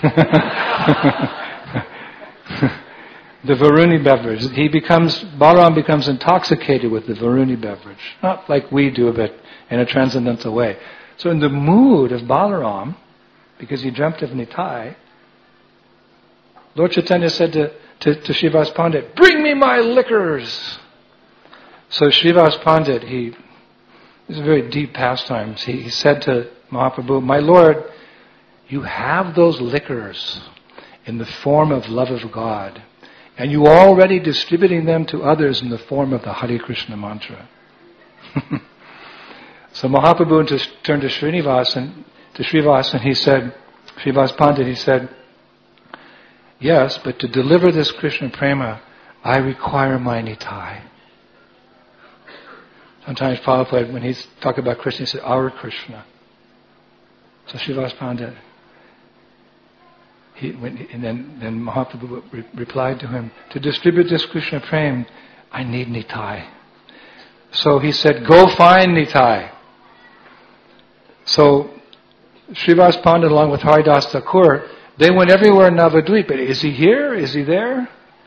A: The Varuni beverage. He becomes, Balaram becomes intoxicated with the Varuni beverage. Not like we do, but in a transcendental way. So in the mood of Balaram, because he dreamt of Nitai, Lord Chaitanya said to, to, to Srivas Pandit, bring me my liquors! So Srivas Pandit, he, these are very deep pastimes, he, he said to Mahaprabhu, my Lord, you have those liquors in the form of love of God, and you are already distributing them to others in the form of the Hare Krishna mantra. So Mahaprabhu turned to Srinivas and to Srivas and he said, Srivas Pandit, he said, yes, but to deliver this Krishna Prema, I require my Nitai. Sometimes Prabhupada, when he's talking about Krishna, he said, our Krishna. So Srivas Pandit, he, when, and then, then Mahaprabhu re- replied to him, to distribute this Krishna Prema, I need Nitai. So he said, go find Nitai. So Srivas Pandit along with Haridas Thakur, they went everywhere in Navadvip. Is he here? Is he there?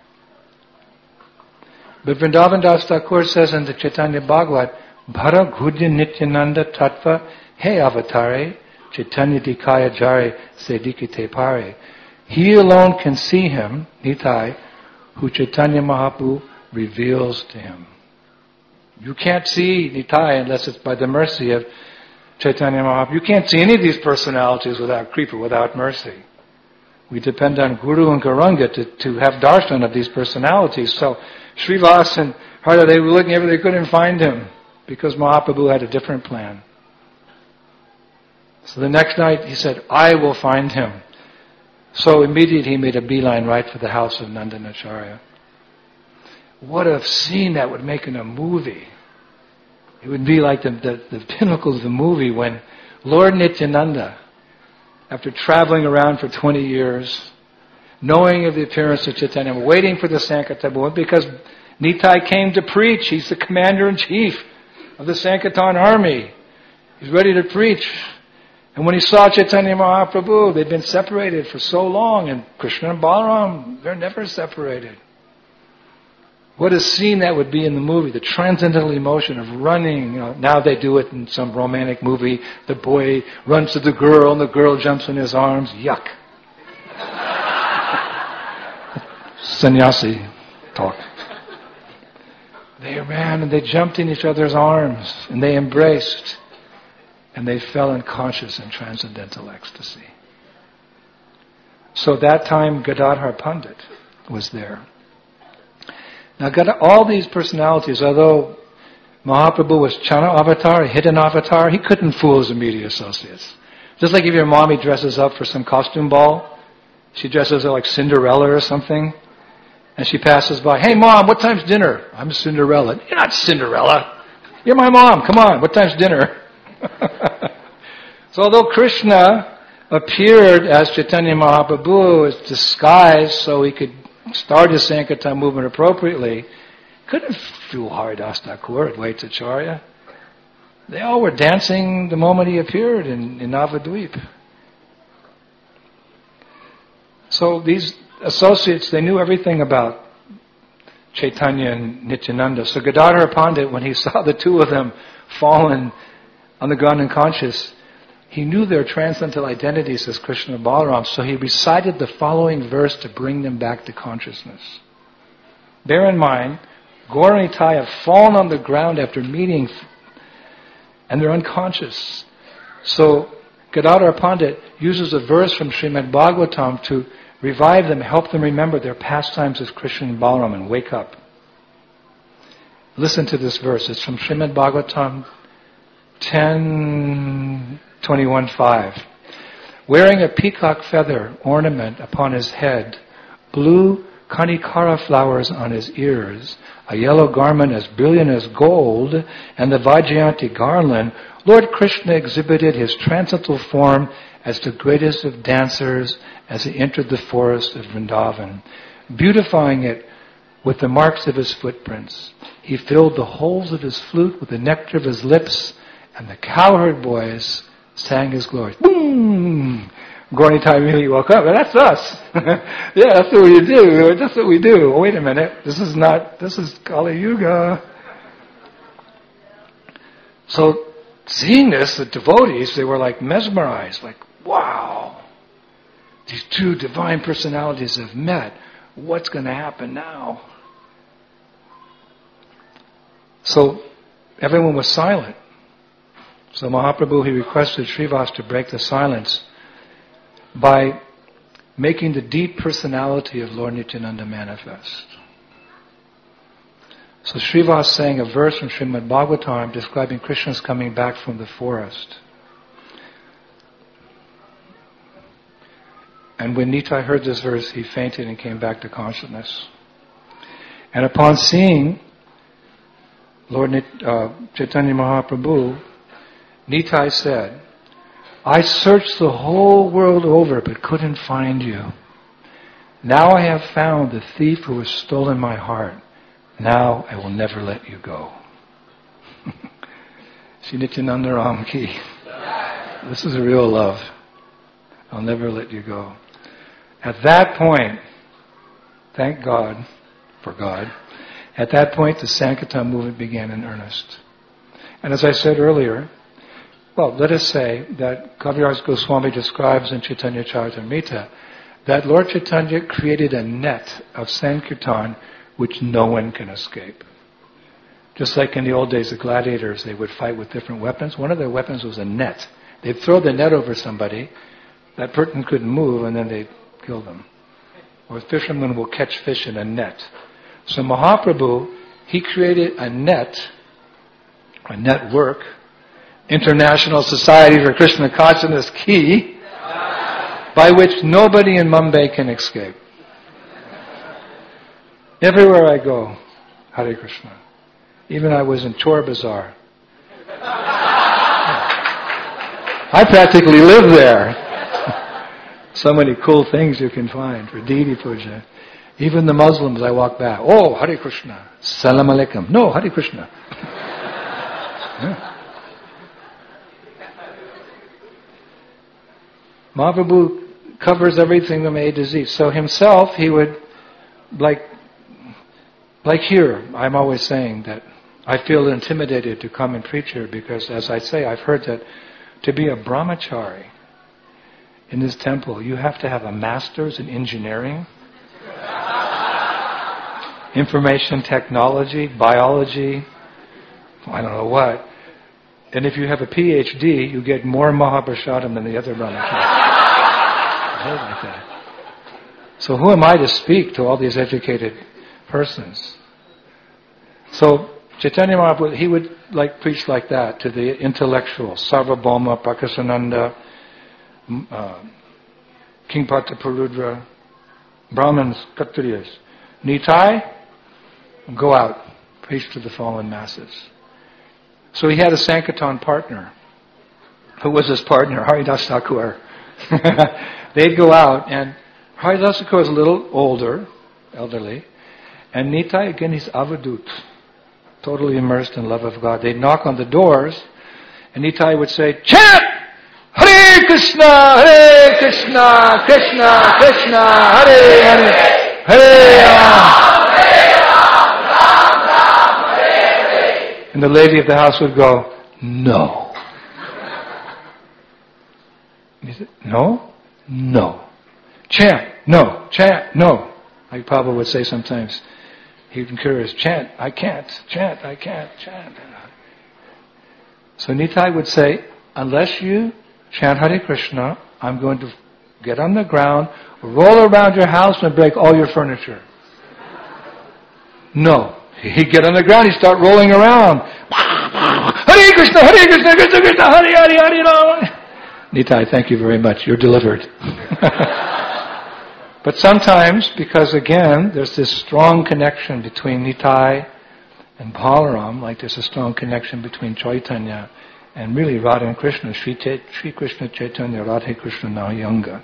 A: But Vrindavan Das Thakur says in the Chaitanya Bhagavat, Bhara Gudya Nityananda Tattva He Avatare Chaitanya Dikaya Jare Sedikite Pare. He alone can see him, Nitai, who Chaitanya Mahaprabhu reveals to him. You can't see Nitai unless it's by the mercy of Chaitanya Mahaprabhu. You can't see any of these personalities without kripa, without mercy. We depend on Guru and Gauranga to, to have darshan of these personalities. So Srivas and Harda, they were looking everywhere, they couldn't find him because Mahaprabhu had a different plan. So the next night he said, I will find him. So immediately he made a beeline right for the house of Nandanacharya. What a scene that would make in a movie. It would be like the, the, the pinnacle of the movie when Lord Nityananda, after traveling around for twenty years, knowing of the appearance of Chaitanya, waiting for the Sankirtan movement, because Nitai came to preach. He's the commander-in-chief of the Sankirtan army. He's ready to preach. And when he saw Chaitanya Mahaprabhu, they'd been separated for so long, and Krishna and Balaram, they're never separated. What a scene that would be in the movie, the transcendental emotion of running. You know, now they do it in some romantic movie. The boy runs to the girl and the girl jumps in his arms. Yuck. Sannyasi talk. They ran and they jumped in each other's arms and they embraced and they fell unconscious in transcendental ecstasy. So that time Gadadhar Pandit was there. Now, all these personalities, although Mahaprabhu was Chana avatar, a hidden avatar, he couldn't fool his immediate associates. Just like if your mommy dresses up for some costume ball, she dresses up like Cinderella or something, and she passes by, "Hey Mom, what time's dinner?" "I'm Cinderella." "You're not Cinderella. You're my mom. Come on, what time's dinner?" So although Krishna appeared as Chaitanya Mahaprabhu, as disguised so he could start his Sankirtan movement appropriately, couldn't fool Haridas Thakur at Vaitacharya. They all were dancing the moment he appeared in, in Navadvip. So these associates, they knew everything about Chaitanya and Nityananda. So Gadadhar Pandit, when he saw the two of them fallen on the ground unconscious, he knew their transcendental identities as Krishna and Balaram, so he recited the following verse to bring them back to consciousness. Bear in mind, Gaura and Nitai have fallen on the ground after meeting, and they're unconscious. So Gadadhar Pandit uses a verse from Srimad Bhagavatam to revive them, help them remember their pastimes as Krishna and Balaram and wake up. Listen to this verse. It's from Srimad Bhagavatam ten twenty-one five. Wearing a peacock feather ornament upon his head, blue kanikara flowers on his ears, a yellow garment as brilliant as gold, and the Vajjayanti garland, Lord Krishna exhibited his transcendental form as the greatest of dancers as he entered the forest of Vrindavan, beautifying it with the marks of his footprints. He filled the holes of his flute with the nectar of his lips, and the cowherd boys sang his glories. Boom! Gaura Nitai immediately woke up. That's us. Yeah, that's what we do. That's what we do. Oh, wait a minute. This is not, this is Kali Yuga. So, seeing this, the devotees, they were like mesmerized. Like, wow. These two divine personalities have met. What's going to happen now? So, everyone was silent. So Mahaprabhu, he requested Srivas to break the silence by making the deep personality of Lord Nityananda manifest. So Srivas sang a verse from Srimad Bhagavatam describing Krishna's coming back from the forest. And when Nitai heard this verse, he fainted and came back to consciousness. And upon seeing Lord Nit- uh, Chaitanya Mahaprabhu, Nitai said, "I searched the whole world over but couldn't find you. Now I have found the thief who has stolen my heart. Now I will never let you go." Shri Nityananda Ram Ki. This is a real love. I'll never let you go. At that point, thank God for God, at that point the Sankirtan movement began in earnest. And as I said earlier, well, let us say that Kaviraj Goswami describes in Chaitanya Charitamrita that Lord Chaitanya created a net of Sankirtan which no one can escape. Just like in the old days, the gladiators, they would fight with different weapons. One of their weapons was a net. They'd throw the net over somebody, that person couldn't move, and then they'd kill them. Or fishermen will catch fish in a net. So Mahaprabhu, he created a net, a network, International Society for Krishna Consciousness Key, by which nobody in Mumbai can escape. Everywhere I go, Hare Krishna. Even I was in Chor Bazaar. I practically live there. So many cool things you can find for deity puja. Even the Muslims, I walk back. Oh, Hare Krishna. Salam alaikum. No, Hare Krishna. Yeah. Mahaprabhu covers everything from A to Z. So himself, he would, like, like here, I'm always saying that I feel intimidated to come and preach here because, as I say, I've heard that to be a brahmachari in this temple, you have to have a master's in engineering, information technology, biology, I don't know what. And if you have a P H D, you get more Mahaprashadam than the other brahmacharis. Like that. So who am I to speak to all these educated persons? So Chaitanya Mahaprabhu, he would like preach like that to the intellectuals, Sarvabhauma, Prakasananda, uh, King Pataparudra, Brahmins, Kshatriyas. Nitai, go out, preach to the fallen masses. So he had a Sankirtan partner. Who was his partner? Haridas Thakur. They'd go out, and Haridas Thakur was a little older, elderly, and Nitai, again, he's avadut, totally immersed in love of God. They'd knock on the doors, and Nitai would say, chant! Hare Krishna, Hare Krishna, Krishna, Krishna, Hare Hare, Hare Ram. And the lady of the house would go, no. He said, no? No. Chant, no. Chant, no. Like Pablo would say sometimes. He would encourage, chant, I can't. Chant, I can't. Chant. So Nitai would say, unless you chant Hare Krishna, I'm going to get on the ground, roll around your house and break all your furniture. No. He'd get on the ground, he'd start rolling around. Hare Krishna, Hare Krishna, Krishna Krishna, Hare Hare, Hare Rama. Nitai, thank you very much. You're delivered. But sometimes, because again, there's this strong connection between Nitai and Balaram, like there's a strong connection between Chaitanya and really Radha and Krishna, Sri, Sri Krishna Chaitanya, Radha Krishna Nayanga.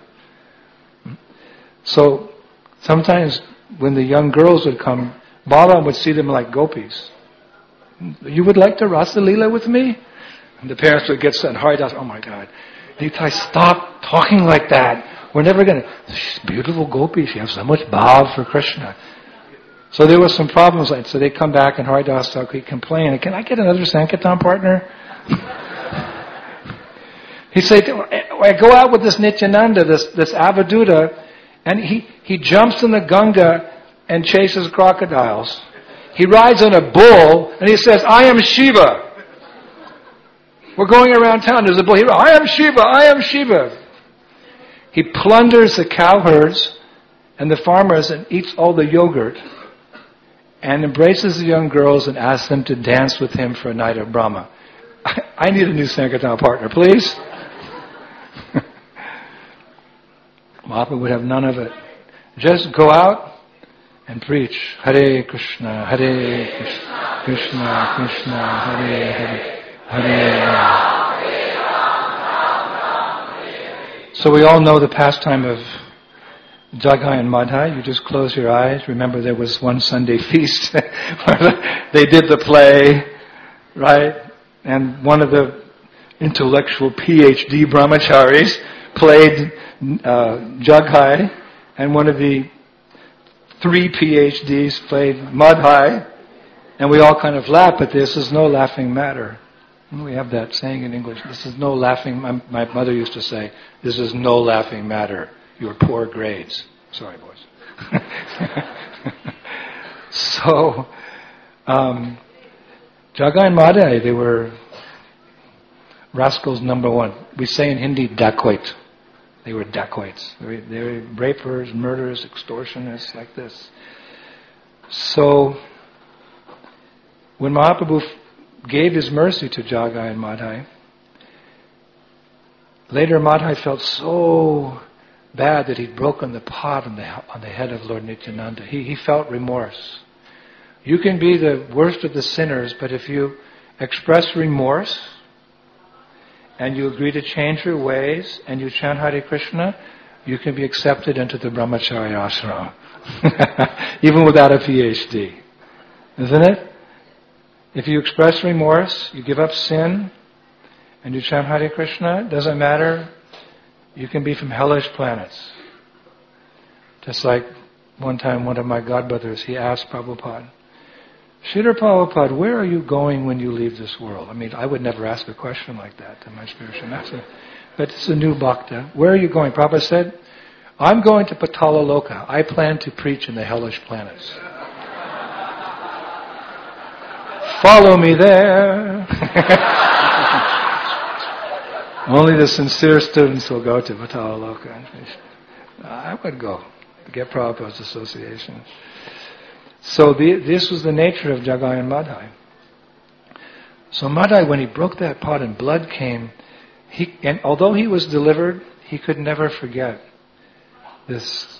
A: So, sometimes when the young girls would come, Balaram would see them like gopis. You would like to Rasa Leela with me? And the parents would get sent, Haridas, oh my God. Nitai, stop talking like that. We're never going to... She's a beautiful gopi. She has so much bhav for Krishna. So there were some problems. Like, so they come back and Haridas Thakur complain, can I get another Sankirtan partner? He said, I go out with this Nityananda, this, this Avaduta, and he, he jumps in the Ganga and chases crocodiles. He rides on a bull and he says, I am Shiva. We're going around town. There's a bull. He, I am Shiva. I am Shiva. He plunders the cowherds and the farmers and eats all the yogurt and embraces the young girls and asks them to dance with him for a night of Brahma. I, I need a new Sankirtan partner, please. Mahaprabhu would have none of it. Just go out and preach. Hare Krishna, Hare Krishna, Krishna Krishna, Hare Hare. Hare. So we all know the pastime of Jagai and Madhai. You just close your eyes. Remember there was one Sunday feast where they did the play, right? And one of the intellectual P H D brahmacharis played uh, Jagai, and one of the three P H Ds played Madhai, and we all kind of laugh, but this is no laughing matter. We have that saying in English, this is no laughing, my, my mother used to say, this is no laughing matter, your poor grades. Sorry, boys. So, um, Jagai and Madhai, they were rascals number one. We say in Hindi, dacoit. They were dacoits. They were, they were rapers, murderers, extortionists, like this. So, when Mahaprabhu gave his mercy to Jagai and Madhai, later Madhai felt so bad that he'd broken the pot on the, on the head of Lord Nityananda. He, he felt remorse. You can be the worst of the sinners, but if you express remorse and you agree to change your ways and you chant Hare Krishna, you can be accepted into the brahmacharya ashram. Even without a P H D. Isn't it? If you express remorse, you give up sin, and you chant Hare Krishna, it doesn't matter. You can be from hellish planets. Just like one time one of my godbrothers, he asked Prabhupada, Srila Prabhupada, where are you going when you leave this world? I mean, I would never ask a question like that to my spiritual master. But it's a new bhakta. Where are you going? Prabhupada said, I'm going to Patala Loka. I plan to preach in the hellish planets. Follow me there. Only the sincere students will go to Patala Loka. I would go to get Prabhupada's association. So the, this was the nature of Jagai and Madhai. So Madhai, when he broke that pot and blood came, he, and although he was delivered, he could never forget this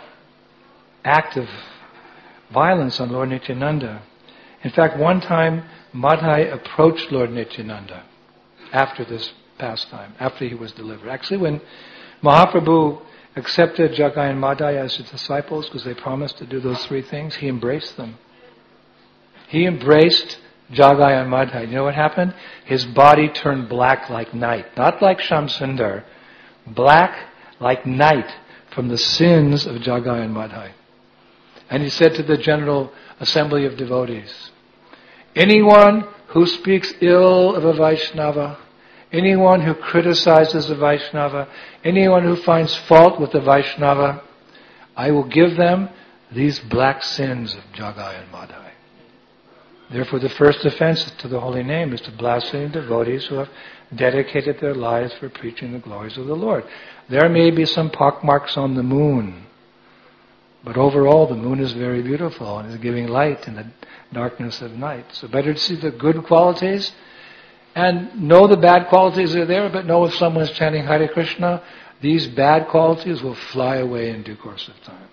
A: act of violence on Lord Nityananda. In fact, one time Madhai approached Lord Nityananda after this pastime, after he was delivered. Actually, when Mahaprabhu accepted Jagai and Madhai as his disciples because they promised to do those three things, he embraced them. He embraced Jagai and Madhai. You know what happened? His body turned black like night. Not like Shamsundar. Black like night from the sins of Jagai and Madhai. And he said to the general assembly of devotees, anyone who speaks ill of a Vaishnava, anyone who criticizes a Vaishnava, anyone who finds fault with the Vaishnava, I will give them these black sins of Jagai and Madhai. Therefore, the first offense to the holy name is to blaspheme devotees who have dedicated their lives for preaching the glories of the Lord. There may be some pockmarks on the moon, but overall the moon is very beautiful and is giving light in the darkness of night. So better to see the good qualities and know the bad qualities are there, but know if someone is chanting Hare Krishna, these bad qualities will fly away in due course of time.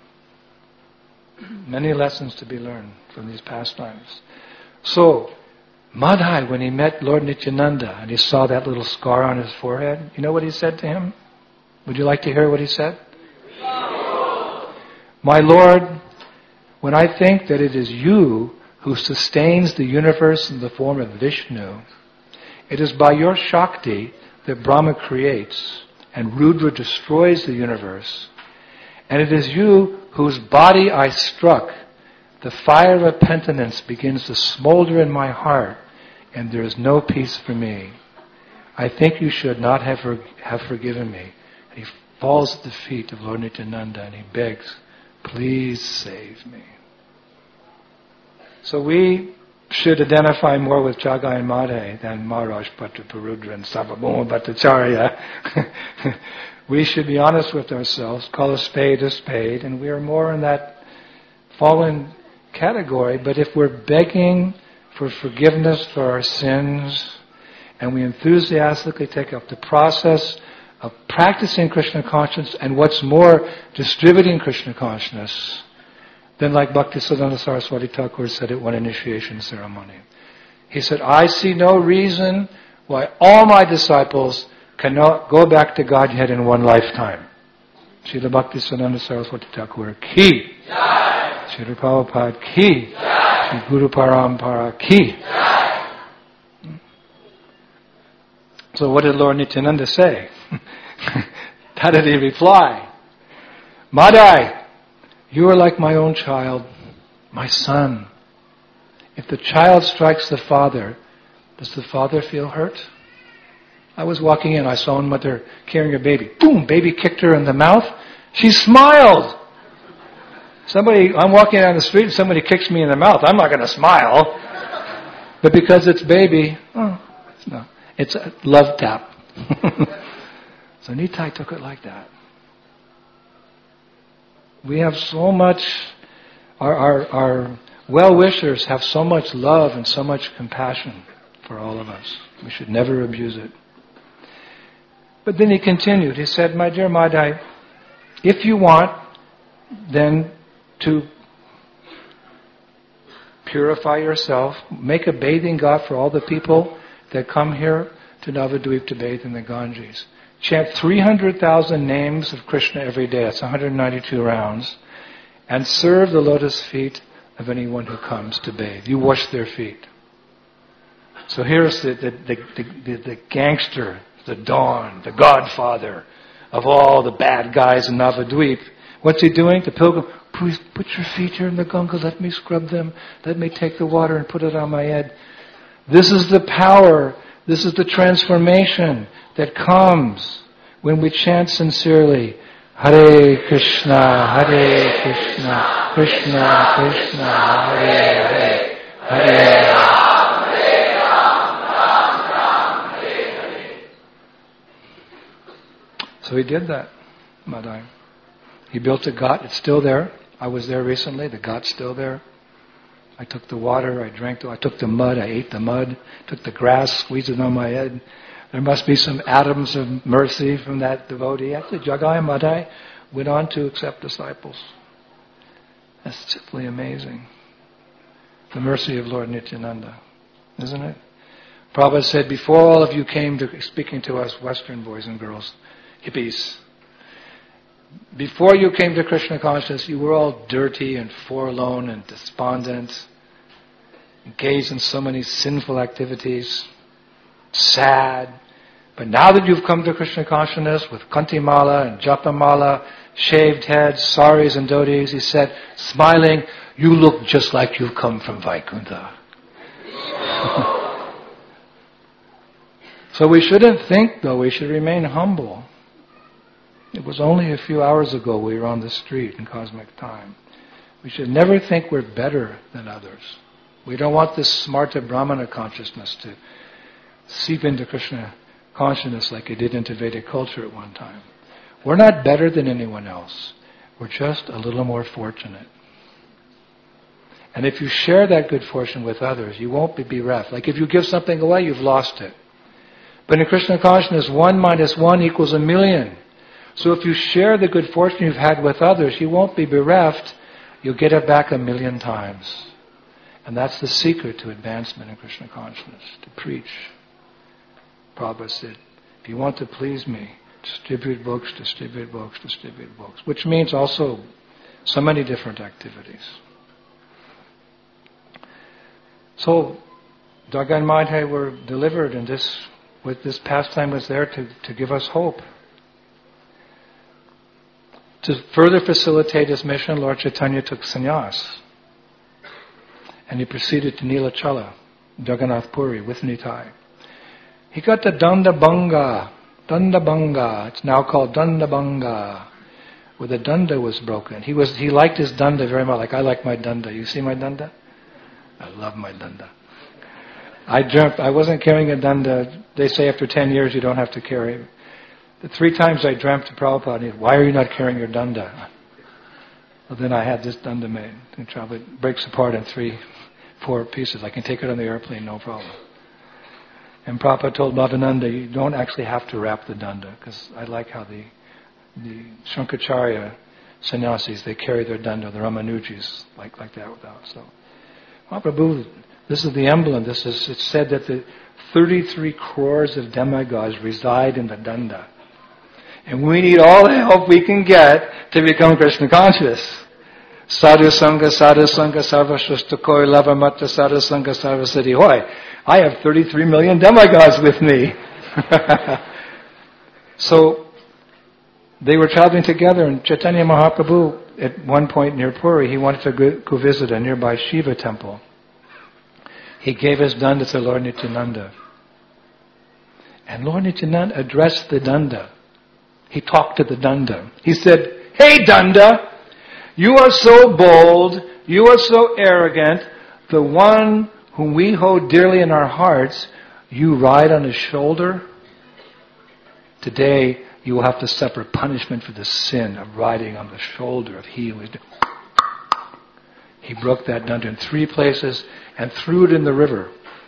A: Many lessons to be learned from these pastimes. So, Madhai, when he met Lord Nityananda and he saw that little scar on his forehead, you know what he said to him? Would you like to hear what he said? No. My Lord, when I think that it is you who sustains the universe in the form of Vishnu, it is by your Shakti that Brahma creates and Rudra destroys the universe. And it is you whose body I struck. The fire of penitence begins to smolder in my heart, and there is no peace for me. I think you should not have, for, have forgiven me. And he falls at the feet of Lord Nityananda and he begs, please save me. So we should identify more with Jagai and Madhai than Maharaj Bhattacharya and Sarvabhauma Bhattacharya. We should be honest with ourselves, call a spade a spade, and we are more in that fallen category. But if we're begging for forgiveness for our sins, and we enthusiastically take up the process of practicing Krishna consciousness, and what's more, distributing Krishna consciousness, then like Bhaktisiddhanta Saraswati Thakur said at one initiation ceremony, he said, I see no reason why all my disciples cannot go back to Godhead in one lifetime. Srila Bhaktisiddhanta Saraswati Thakur ki. Jai. Srila Prabhupada ki. Jai. Sri Guru Parampara ki. Jai. So what did Lord Nityananda say? How did he reply? Madhai, you are like my own child, my son. If the child strikes the father, does the father feel hurt? I was walking in, I saw one mother carrying a baby. Boom! Baby kicked her in the mouth. She smiled. Somebody, I'm walking down the street and somebody kicks me in the mouth. I'm not going to smile. But because it's baby, oh, it's not. It's a love tap. So Nitai took it like that. We have so much, our, our, our well-wishers have so much love and so much compassion for all of us. We should never abuse it. But then he continued. He said, my dear Madhai, if you want then to purify yourself, make a bathing ghat for all the people that come here to Navadvip to bathe in the Ganges. Chant three hundred thousand names of Krishna every day. That's one hundred ninety-two rounds. and serve the lotus feet of anyone who comes to bathe. You wash their feet. So here's the, the, the, the, the gangster, the Don, the godfather of all the bad guys in Navadvip. What's he doing? The pilgrim, please put your feet here in the Ganga, let me scrub them, let me take the water and put it on my head. This is the power, this is the transformation that comes when we chant sincerely, Hare Krishna, Hare Krishna, Krishna Krishna, Hare Hare, Hare Ram, Hare Ram, Ram Ram, Hare Hare. So he did that, Madai. He built a ghat, it's still there. I was there recently, the ghat's still there. I took the water, I drank the I took the mud, I ate the mud, took the grass, squeezed it on my head. There must be some atoms of mercy from that devotee. Actually, Jagai Madai went on to accept disciples. That's simply amazing. The mercy of Lord Nityananda, isn't it? Prabhupada said, before all of you came to speaking to us Western boys and girls, hippies, before you came to Krishna consciousness, you were all dirty and forlorn and despondent, engaged in so many sinful activities, sad. But now that you've come to Krishna consciousness with Kantimala and Japamala, shaved heads, saris and dhotis, he said, smiling, you look just like you've come from Vaikuntha. So we shouldn't think, though, we should remain humble. It was only a few hours ago we were on the street in cosmic time. We should never think we're better than others. We don't want this smarta brahmana consciousness to seep into Krishna consciousness like it did into Vedic culture at one time. We're not better than anyone else. We're just a little more fortunate. And if you share that good fortune with others, you won't be bereft. Like if you give something away, you've lost it. But in Krishna consciousness, one minus one equals a million. So if you share the good fortune you've had with others, you won't be bereft. You'll get it back a million times. And that's the secret to advancement in Krishna consciousness, to preach. Prabhupada said, if you want to please me, distribute books, distribute books, distribute books. Which means also so many different activities. So, Jagai and Madhai were delivered, and this, with this pastime was there to, to give us hope. To further facilitate his mission, Lord Chaitanya took sannyas. And he proceeded to Nilachala, Jagannath Puri, with Nitai. He got the Dandabanga, Dandabanga, it's now called Dandabanga, where the danda was broken. He was he liked his danda very much, like I like my danda. You see my danda? I love my danda. I dreamt, I wasn't carrying a danda. They say after ten years you don't have to carry. The three times I dreamt to Prabhupada, he said, why are you not carrying your danda? Well, then I had this danda made. It breaks apart in three, four pieces. I can take it on the airplane, no problem. And Prabhupada told Bhavananda, you don't actually have to wrap the danda, because I like how the the Shankaracharya sannyasis, they carry their danda, the Ramanujis, like, like that without. So, Mahaprabhu, this is the emblem. This is, it's said that the thirty-three crores of demigods reside in the danda. And we need all the help we can get to become Krishna conscious. Sadhu Sangha, Sadhu Sangha, Sarva Shrishtakoi, Lava Mata, Sadhu Sangha, Sarva Siddhi Hoy. I have thirty-three million demigods with me. So, they were traveling together, and Chaitanya Mahaprabhu, at one point near Puri, he wanted to go, go visit a nearby Shiva temple. He gave his danda to Lord Nityananda. And Lord Nityananda addressed the danda. He talked to the danda. He said, hey danda, you are so bold, you are so arrogant, the one whom we hold dearly in our hearts, you ride on his shoulder. Today, you will have to suffer punishment for the sin of riding on the shoulder of he who is... He broke that danda in three places and threw it in the river.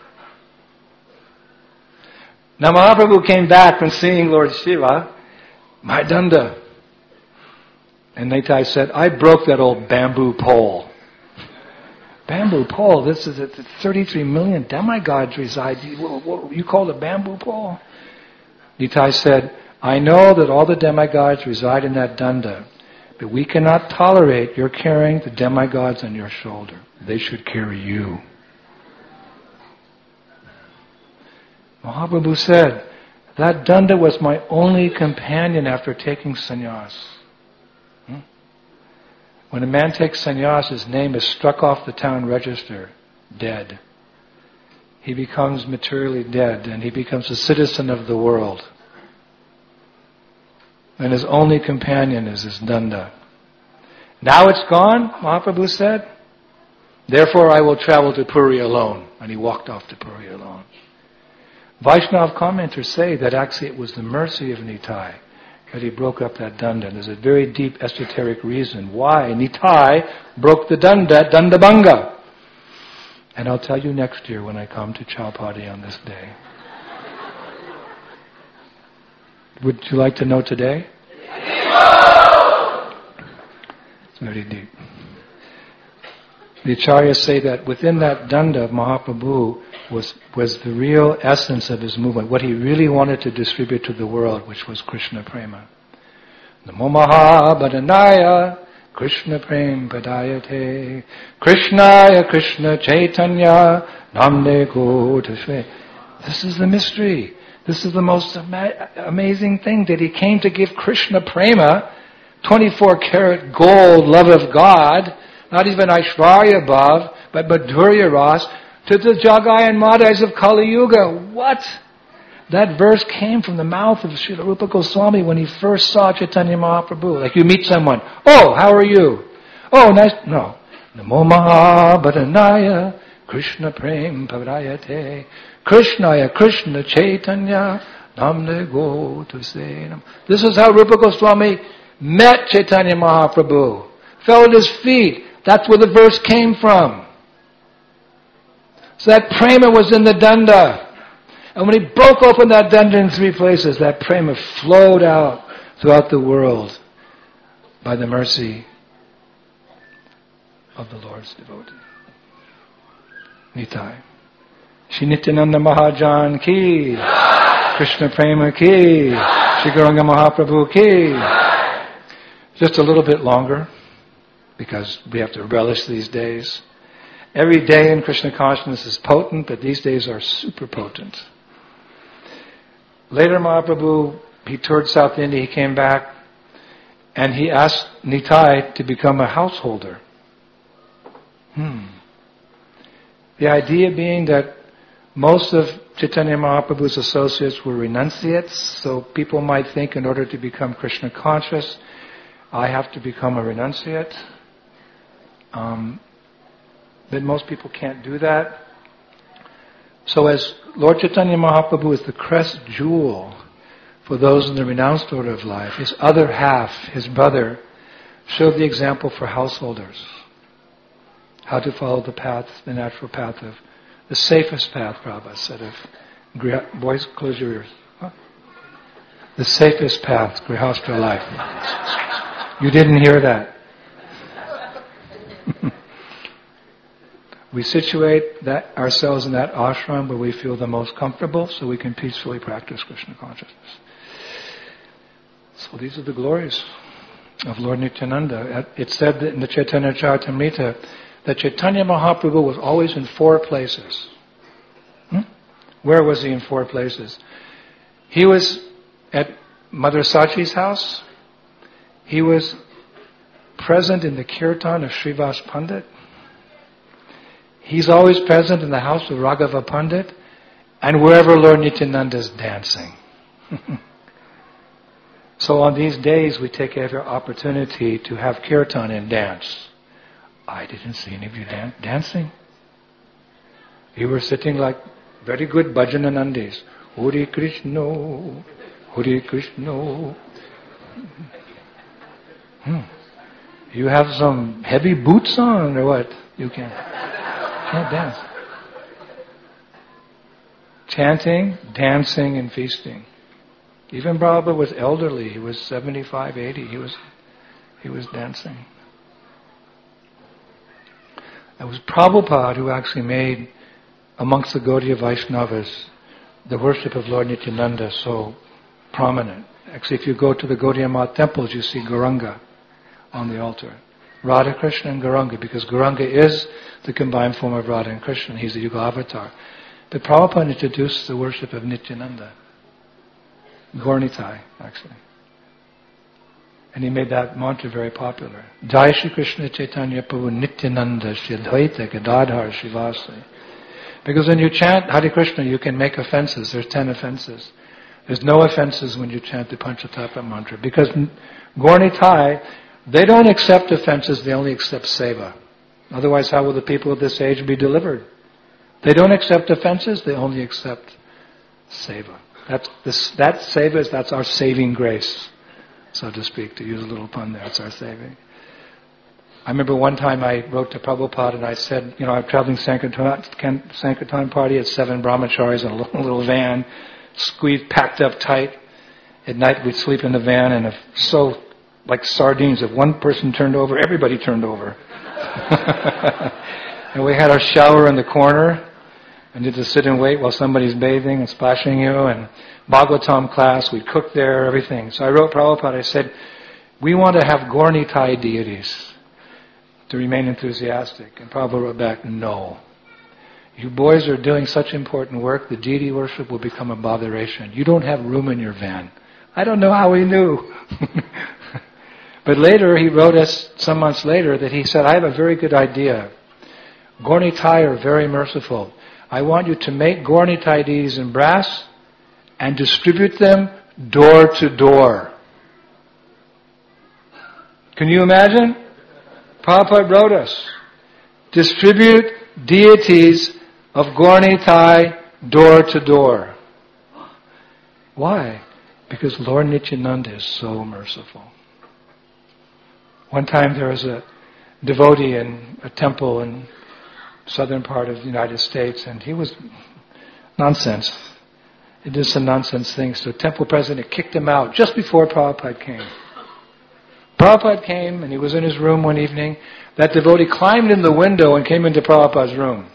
A: Now Mahaprabhu came back from seeing Lord Shiva, my danda. And Nitai said, I broke that old bamboo pole. Bamboo pole? This is it. thirty-three million demigods reside. What, what, you call it a bamboo pole? Nitai said, I know that all the demigods reside in that danda, But we cannot tolerate your carrying the demigods on your shoulder. They should carry you. Mahaprabhu said, that Danda was my only companion after taking sannyas. Hmm? When a man takes sannyas, his name is struck off the town register, dead. He becomes materially dead, and he becomes a citizen of the world. And his only companion is his Danda. Now it's gone, Mahaprabhu said. Therefore I will travel to Puri alone. And he walked off to Puri alone. Vaishnava commenters say that actually it was the mercy of Nitai that he broke up that Danda. There's a very deep esoteric reason why Nitai broke the Danda, Dandabhanga. And I'll tell you next year when I come to Chowpatty on this day. Would you like to know today? It's very deep. The Acharyas say that within that Danda of Mahaprabhu was, was the real essence of his movement, what he really wanted to distribute to the world, which was Krishna Prema. Namo Mahabhadanaya Krishna Prem Padayate Krishnaya Krishna Chaitanya Namne Godashve. This is the mystery. This is the most ama- amazing thing, that he came to give Krishna Prema, twenty-four karat gold love of God, not even Aishvarya above, but Madhurya Ras, to the Jagai and Madhais of Kali Yuga. What? That verse came from the mouth of Srila Rupa Goswami when he first saw Chaitanya Mahaprabhu. Like you meet someone, oh, how are you? Oh, nice. No. Namo Mahabhadanaya Krishna Prem Padayate Krishnaya Krishna Chaitanya Namne Godashve. This is how Rupa Goswami met Chaitanya Mahaprabhu. Fell at his feet. That's where the verse came from. So that prema was in the Danda. And when he broke open that Danda in three places, that prema flowed out throughout the world by the mercy of the Lord's devotee. Nitai. Shri Nityananda Mahajan ki, Krishna Prema ki, Shri Gauranga Mahaprabhu ki. Just a little bit longer, because we have to relish these days. Every day in Krishna consciousness is potent, but these days are super potent. Later Mahaprabhu, he toured South India, he came back, and he asked Nitai to become a householder. Hmm. The idea being that most of Chaitanya Mahaprabhu's associates were renunciates, so people might think in order to become Krishna conscious, I have to become a renunciate. Um, but most people can't do that. So as Lord Chaitanya Mahaprabhu is the crest jewel for those in the renounced order of life, his other half, his brother, showed the example for householders. How to follow the path, the natural path of, the safest path, Prabhupada said, of, boys, close your ears. Huh? The safest path, Grihastha life. You didn't hear that. We situate that ourselves in that ashram where we feel the most comfortable so we can peacefully practice Krishna consciousness. So these are the glories of Lord Nityananda. It said that in the Chaitanya Charitamrita that Chaitanya Mahaprabhu was always in four places. Hmm? Where was he in four places? He was at Mother Sachi's house. He was present in the kirtan of Srivas Pandit. He's always present in the house of Raghava Pandit and wherever Lord Nityananda is dancing. So on these days we take every opportunity to have kirtan and dance. I didn't see any of you dan- dancing. You were sitting like very good bhajananandis. Hare Krishna, Hare Krishna. Hmm. You have some heavy boots on or what? You can. Can't dance. Chanting, dancing, and feasting. Even Prabhupada was elderly. He was seventy-five, eighty. He was, he was dancing. It was Prabhupada who actually made, amongst the Gaudiya Vaishnavas, the worship of Lord Nityananda so prominent. Actually, if you go to the Gaudiya Math temples, you see Gauranga on the altar. Radha Krishna and Gauranga, because Gauranga is the combined form of Radha and Krishna. He's the Yuga avatar. But Prabhupada introduced the worship of Nityananda. Gaurnitai, actually. And he made that mantra very popular. Jai Shri Krishna Chaitanya Prabhu Nityananda Shri Advaita Gadadhar Shivasri. Because when you chant Hare Krishna, you can make offenses. There's ten offenses. There's no offenses when you chant the Panchatattva mantra. Because Gaurnitai, they don't accept offenses, they only accept seva. Otherwise, how will the people of this age be delivered? They don't accept offenses, they only accept seva. That's this, that seva is, that's our saving grace, so to speak, to use a little pun there. It's our saving. I remember one time I wrote to Prabhupada and I said, you know, I'm traveling Sankirtan, Sankirtan party at seven brahmacharis in a little, little van, squeezed, packed up tight. At night we'd sleep in the van, and if so, like sardines, if one person turned over, everybody turned over. And we had our shower in the corner, and you just sit and wait while somebody's bathing and splashing you, and Bhagavatam class, we'd cook there, everything. So I wrote Prabhupada, I said, we want to have Gaurnitai deities to remain enthusiastic. And Prabhupada wrote back, no. You boys are doing such important work, the deity worship will become a botheration. You don't have room in your van. I don't know how he knew. But later, he wrote us, some months later, that he said, I have a very good idea. Gaurnitai are very merciful. I want you to make Gaurnitai deities in brass and distribute them door to door. Can you imagine? Prabhupada wrote us, distribute deities of Gaurnitai door to door. Why? Because Lord Nityananda is so merciful. One time there was a devotee in a temple in southern part of the United States, and he was nonsense. He did some nonsense things. So the temple president kicked him out just before Prabhupada came. Prabhupada came, and he was in his room one evening. That devotee climbed in the window and came into Prabhupada's room.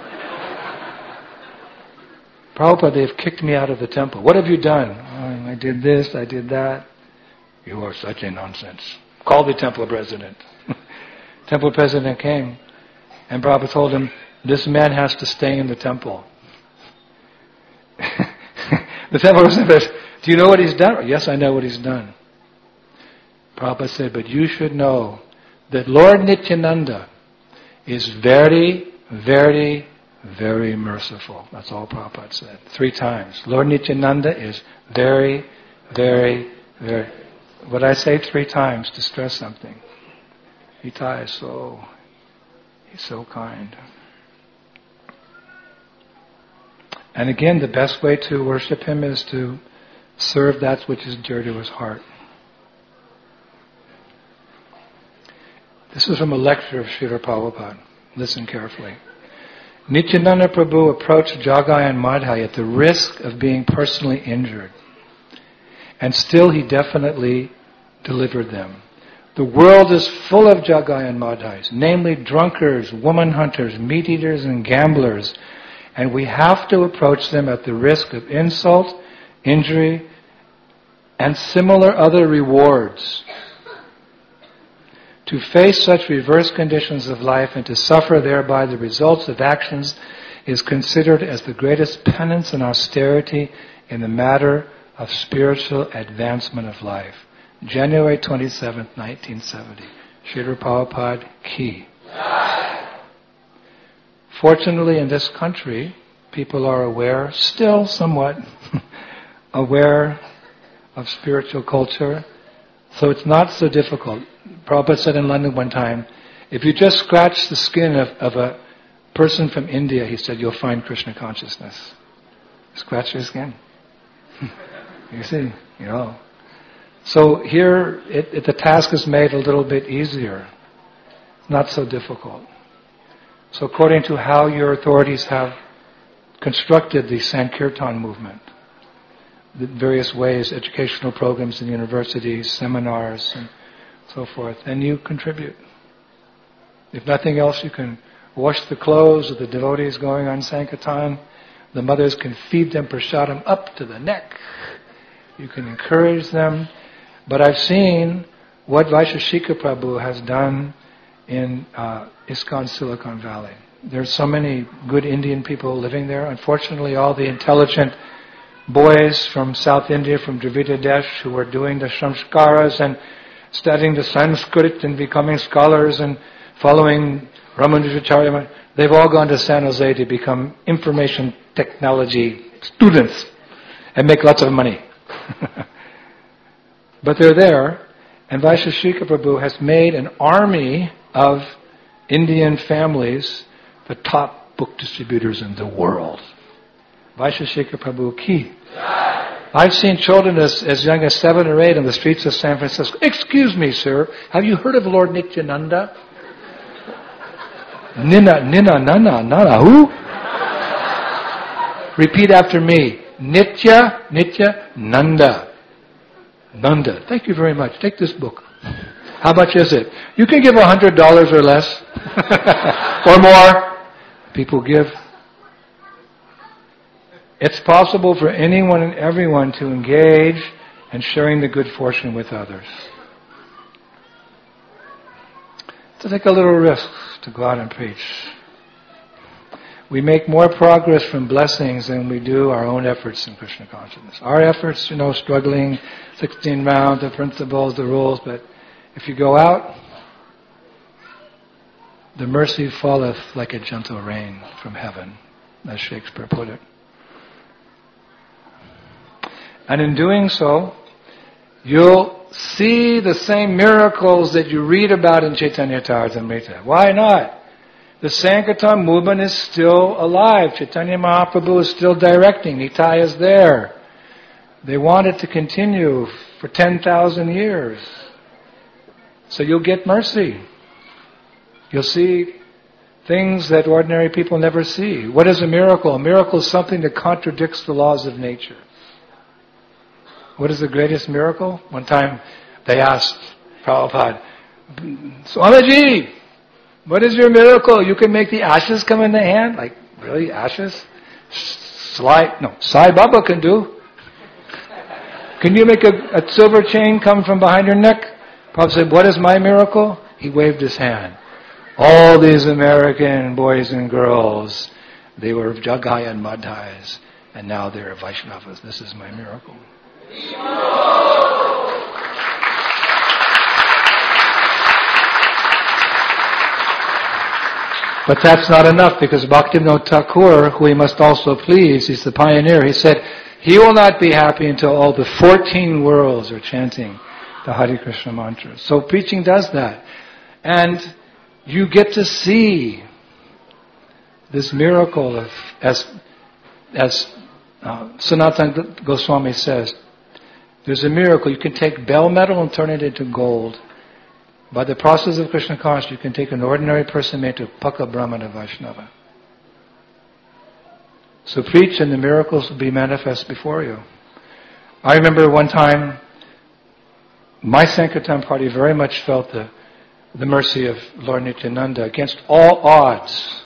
A: Prabhupada, they've kicked me out of the temple. What have you done? Oh, I did this, I did that. You are such a nonsense. Call the temple president. Temple president came, and Prabhupada told him, this man has to stay in the temple. The temple president said, do you know what he's done? Yes, I know what he's done. Prabhupada said, but you should know that Lord Nityananda is very, very, very merciful. That's all Prabhupada said. Three times. Lord Nityananda is very, very, very... What I say three times to stress something. Ita is so... He's so kind. And again, the best way to worship Him is to serve that which is dear to His heart. This is from a lecture of Srila Prabhupada. Listen carefully. Nityananda Prabhu approached Jagai and Madhai at the risk of being personally injured. And still he definitely delivered them. The world is full of Jagai and Madhais, namely drunkards, woman hunters, meat eaters, and gamblers. And we have to approach them at the risk of insult, injury, and similar other rewards. To face such reverse conditions of life and to suffer thereby the results of actions is considered as the greatest penance and austerity in the matter of spiritual advancement of life. January twenty-seventh, nineteen seventy. Srila Prabhupada Ki. Fortunately, in this country, people are aware, still somewhat aware of spiritual culture, so it's not so difficult. Prabhupada said in London one time, if you just scratch the skin of, of a person from India, he said, you'll find Krishna consciousness. Scratch your skin. You see, you know. So here, it, it, the task is made a little bit easier. Not so difficult. So according to how your authorities have constructed the Sankirtan movement, the various ways, educational programs in universities, seminars, and so forth, and you contribute. If nothing else, you can wash the clothes of the devotees going on Sankirtan. The mothers can feed them prasadam up to the neck. You can encourage them. But I've seen what Vaisheshika Prabhu has done in uh, ISKCON Silicon Valley. There's so many good Indian people living there. Unfortunately, all the intelligent boys from South India, from Dravida Desh, who are doing the samskaras and studying the Sanskrit and becoming scholars and following Ramanujacharya, they've all gone to San Jose to become information technology students and make lots of money. But they're there, and Vaisheshika Prabhu has made an army of Indian families, the top book distributors in the world. Vaisheshika Prabhu ki. I've seen children as, as young as seven or eight on the streets of San Francisco. Excuse me, sir, have you heard of Lord Nityananda? Nina, Nina, Nana, Nana, who? Repeat after me. Nitya, Nitya, Nanda. Nanda. Thank you very much. Take this book. How much is it? You can give a hundred dollars or less. Or more. People give. It's possible for anyone and everyone to engage in sharing the good fortune with others. To take a little risk to go out and preach. We make more progress from blessings than we do our own efforts in Krishna consciousness. Our efforts, you know, struggling, sixteen rounds, the principles, the rules, but if you go out, the mercy falleth like a gentle rain from heaven, as Shakespeare put it. And in doing so, you'll see the same miracles that you read about in Chaitanya Charitamrita. Why not? The Sankirtan movement is still alive. Chaitanya Mahaprabhu is still directing. Nitai is there. They want it to continue for ten thousand years. So you'll get mercy. You'll see things that ordinary people never see. What is a miracle? A miracle is something that contradicts the laws of nature. What is the greatest miracle? One time they asked Prabhupada, Swamiji, what is your miracle? You can make the ashes come in the hand? Like, really, ashes? Sai, no, Sai Baba can do. Can you make a, a silver chain come from behind your neck? Prabhupada said, what is my miracle? He waved his hand. All these American boys and girls, they were Jagai and Madhais, and now they're Vaishnavas. This is my miracle. But that's not enough, because Bhaktivinoda Thakur, who we must also please, he's the pioneer, he said, he will not be happy until all the fourteen worlds are chanting the Hare Krishna mantra. So preaching does that. And you get to see this miracle of, as, as uh, Sanatana Goswami says, there's a miracle. You can take bell metal and turn it into gold. By the process of Krishna consciousness, you can take an ordinary person made to Paka Brahmana Vaishnava. So preach and the miracles will be manifest before you. I remember one time, my Sankirtan party very much felt the, the mercy of Lord Nityananda against all odds.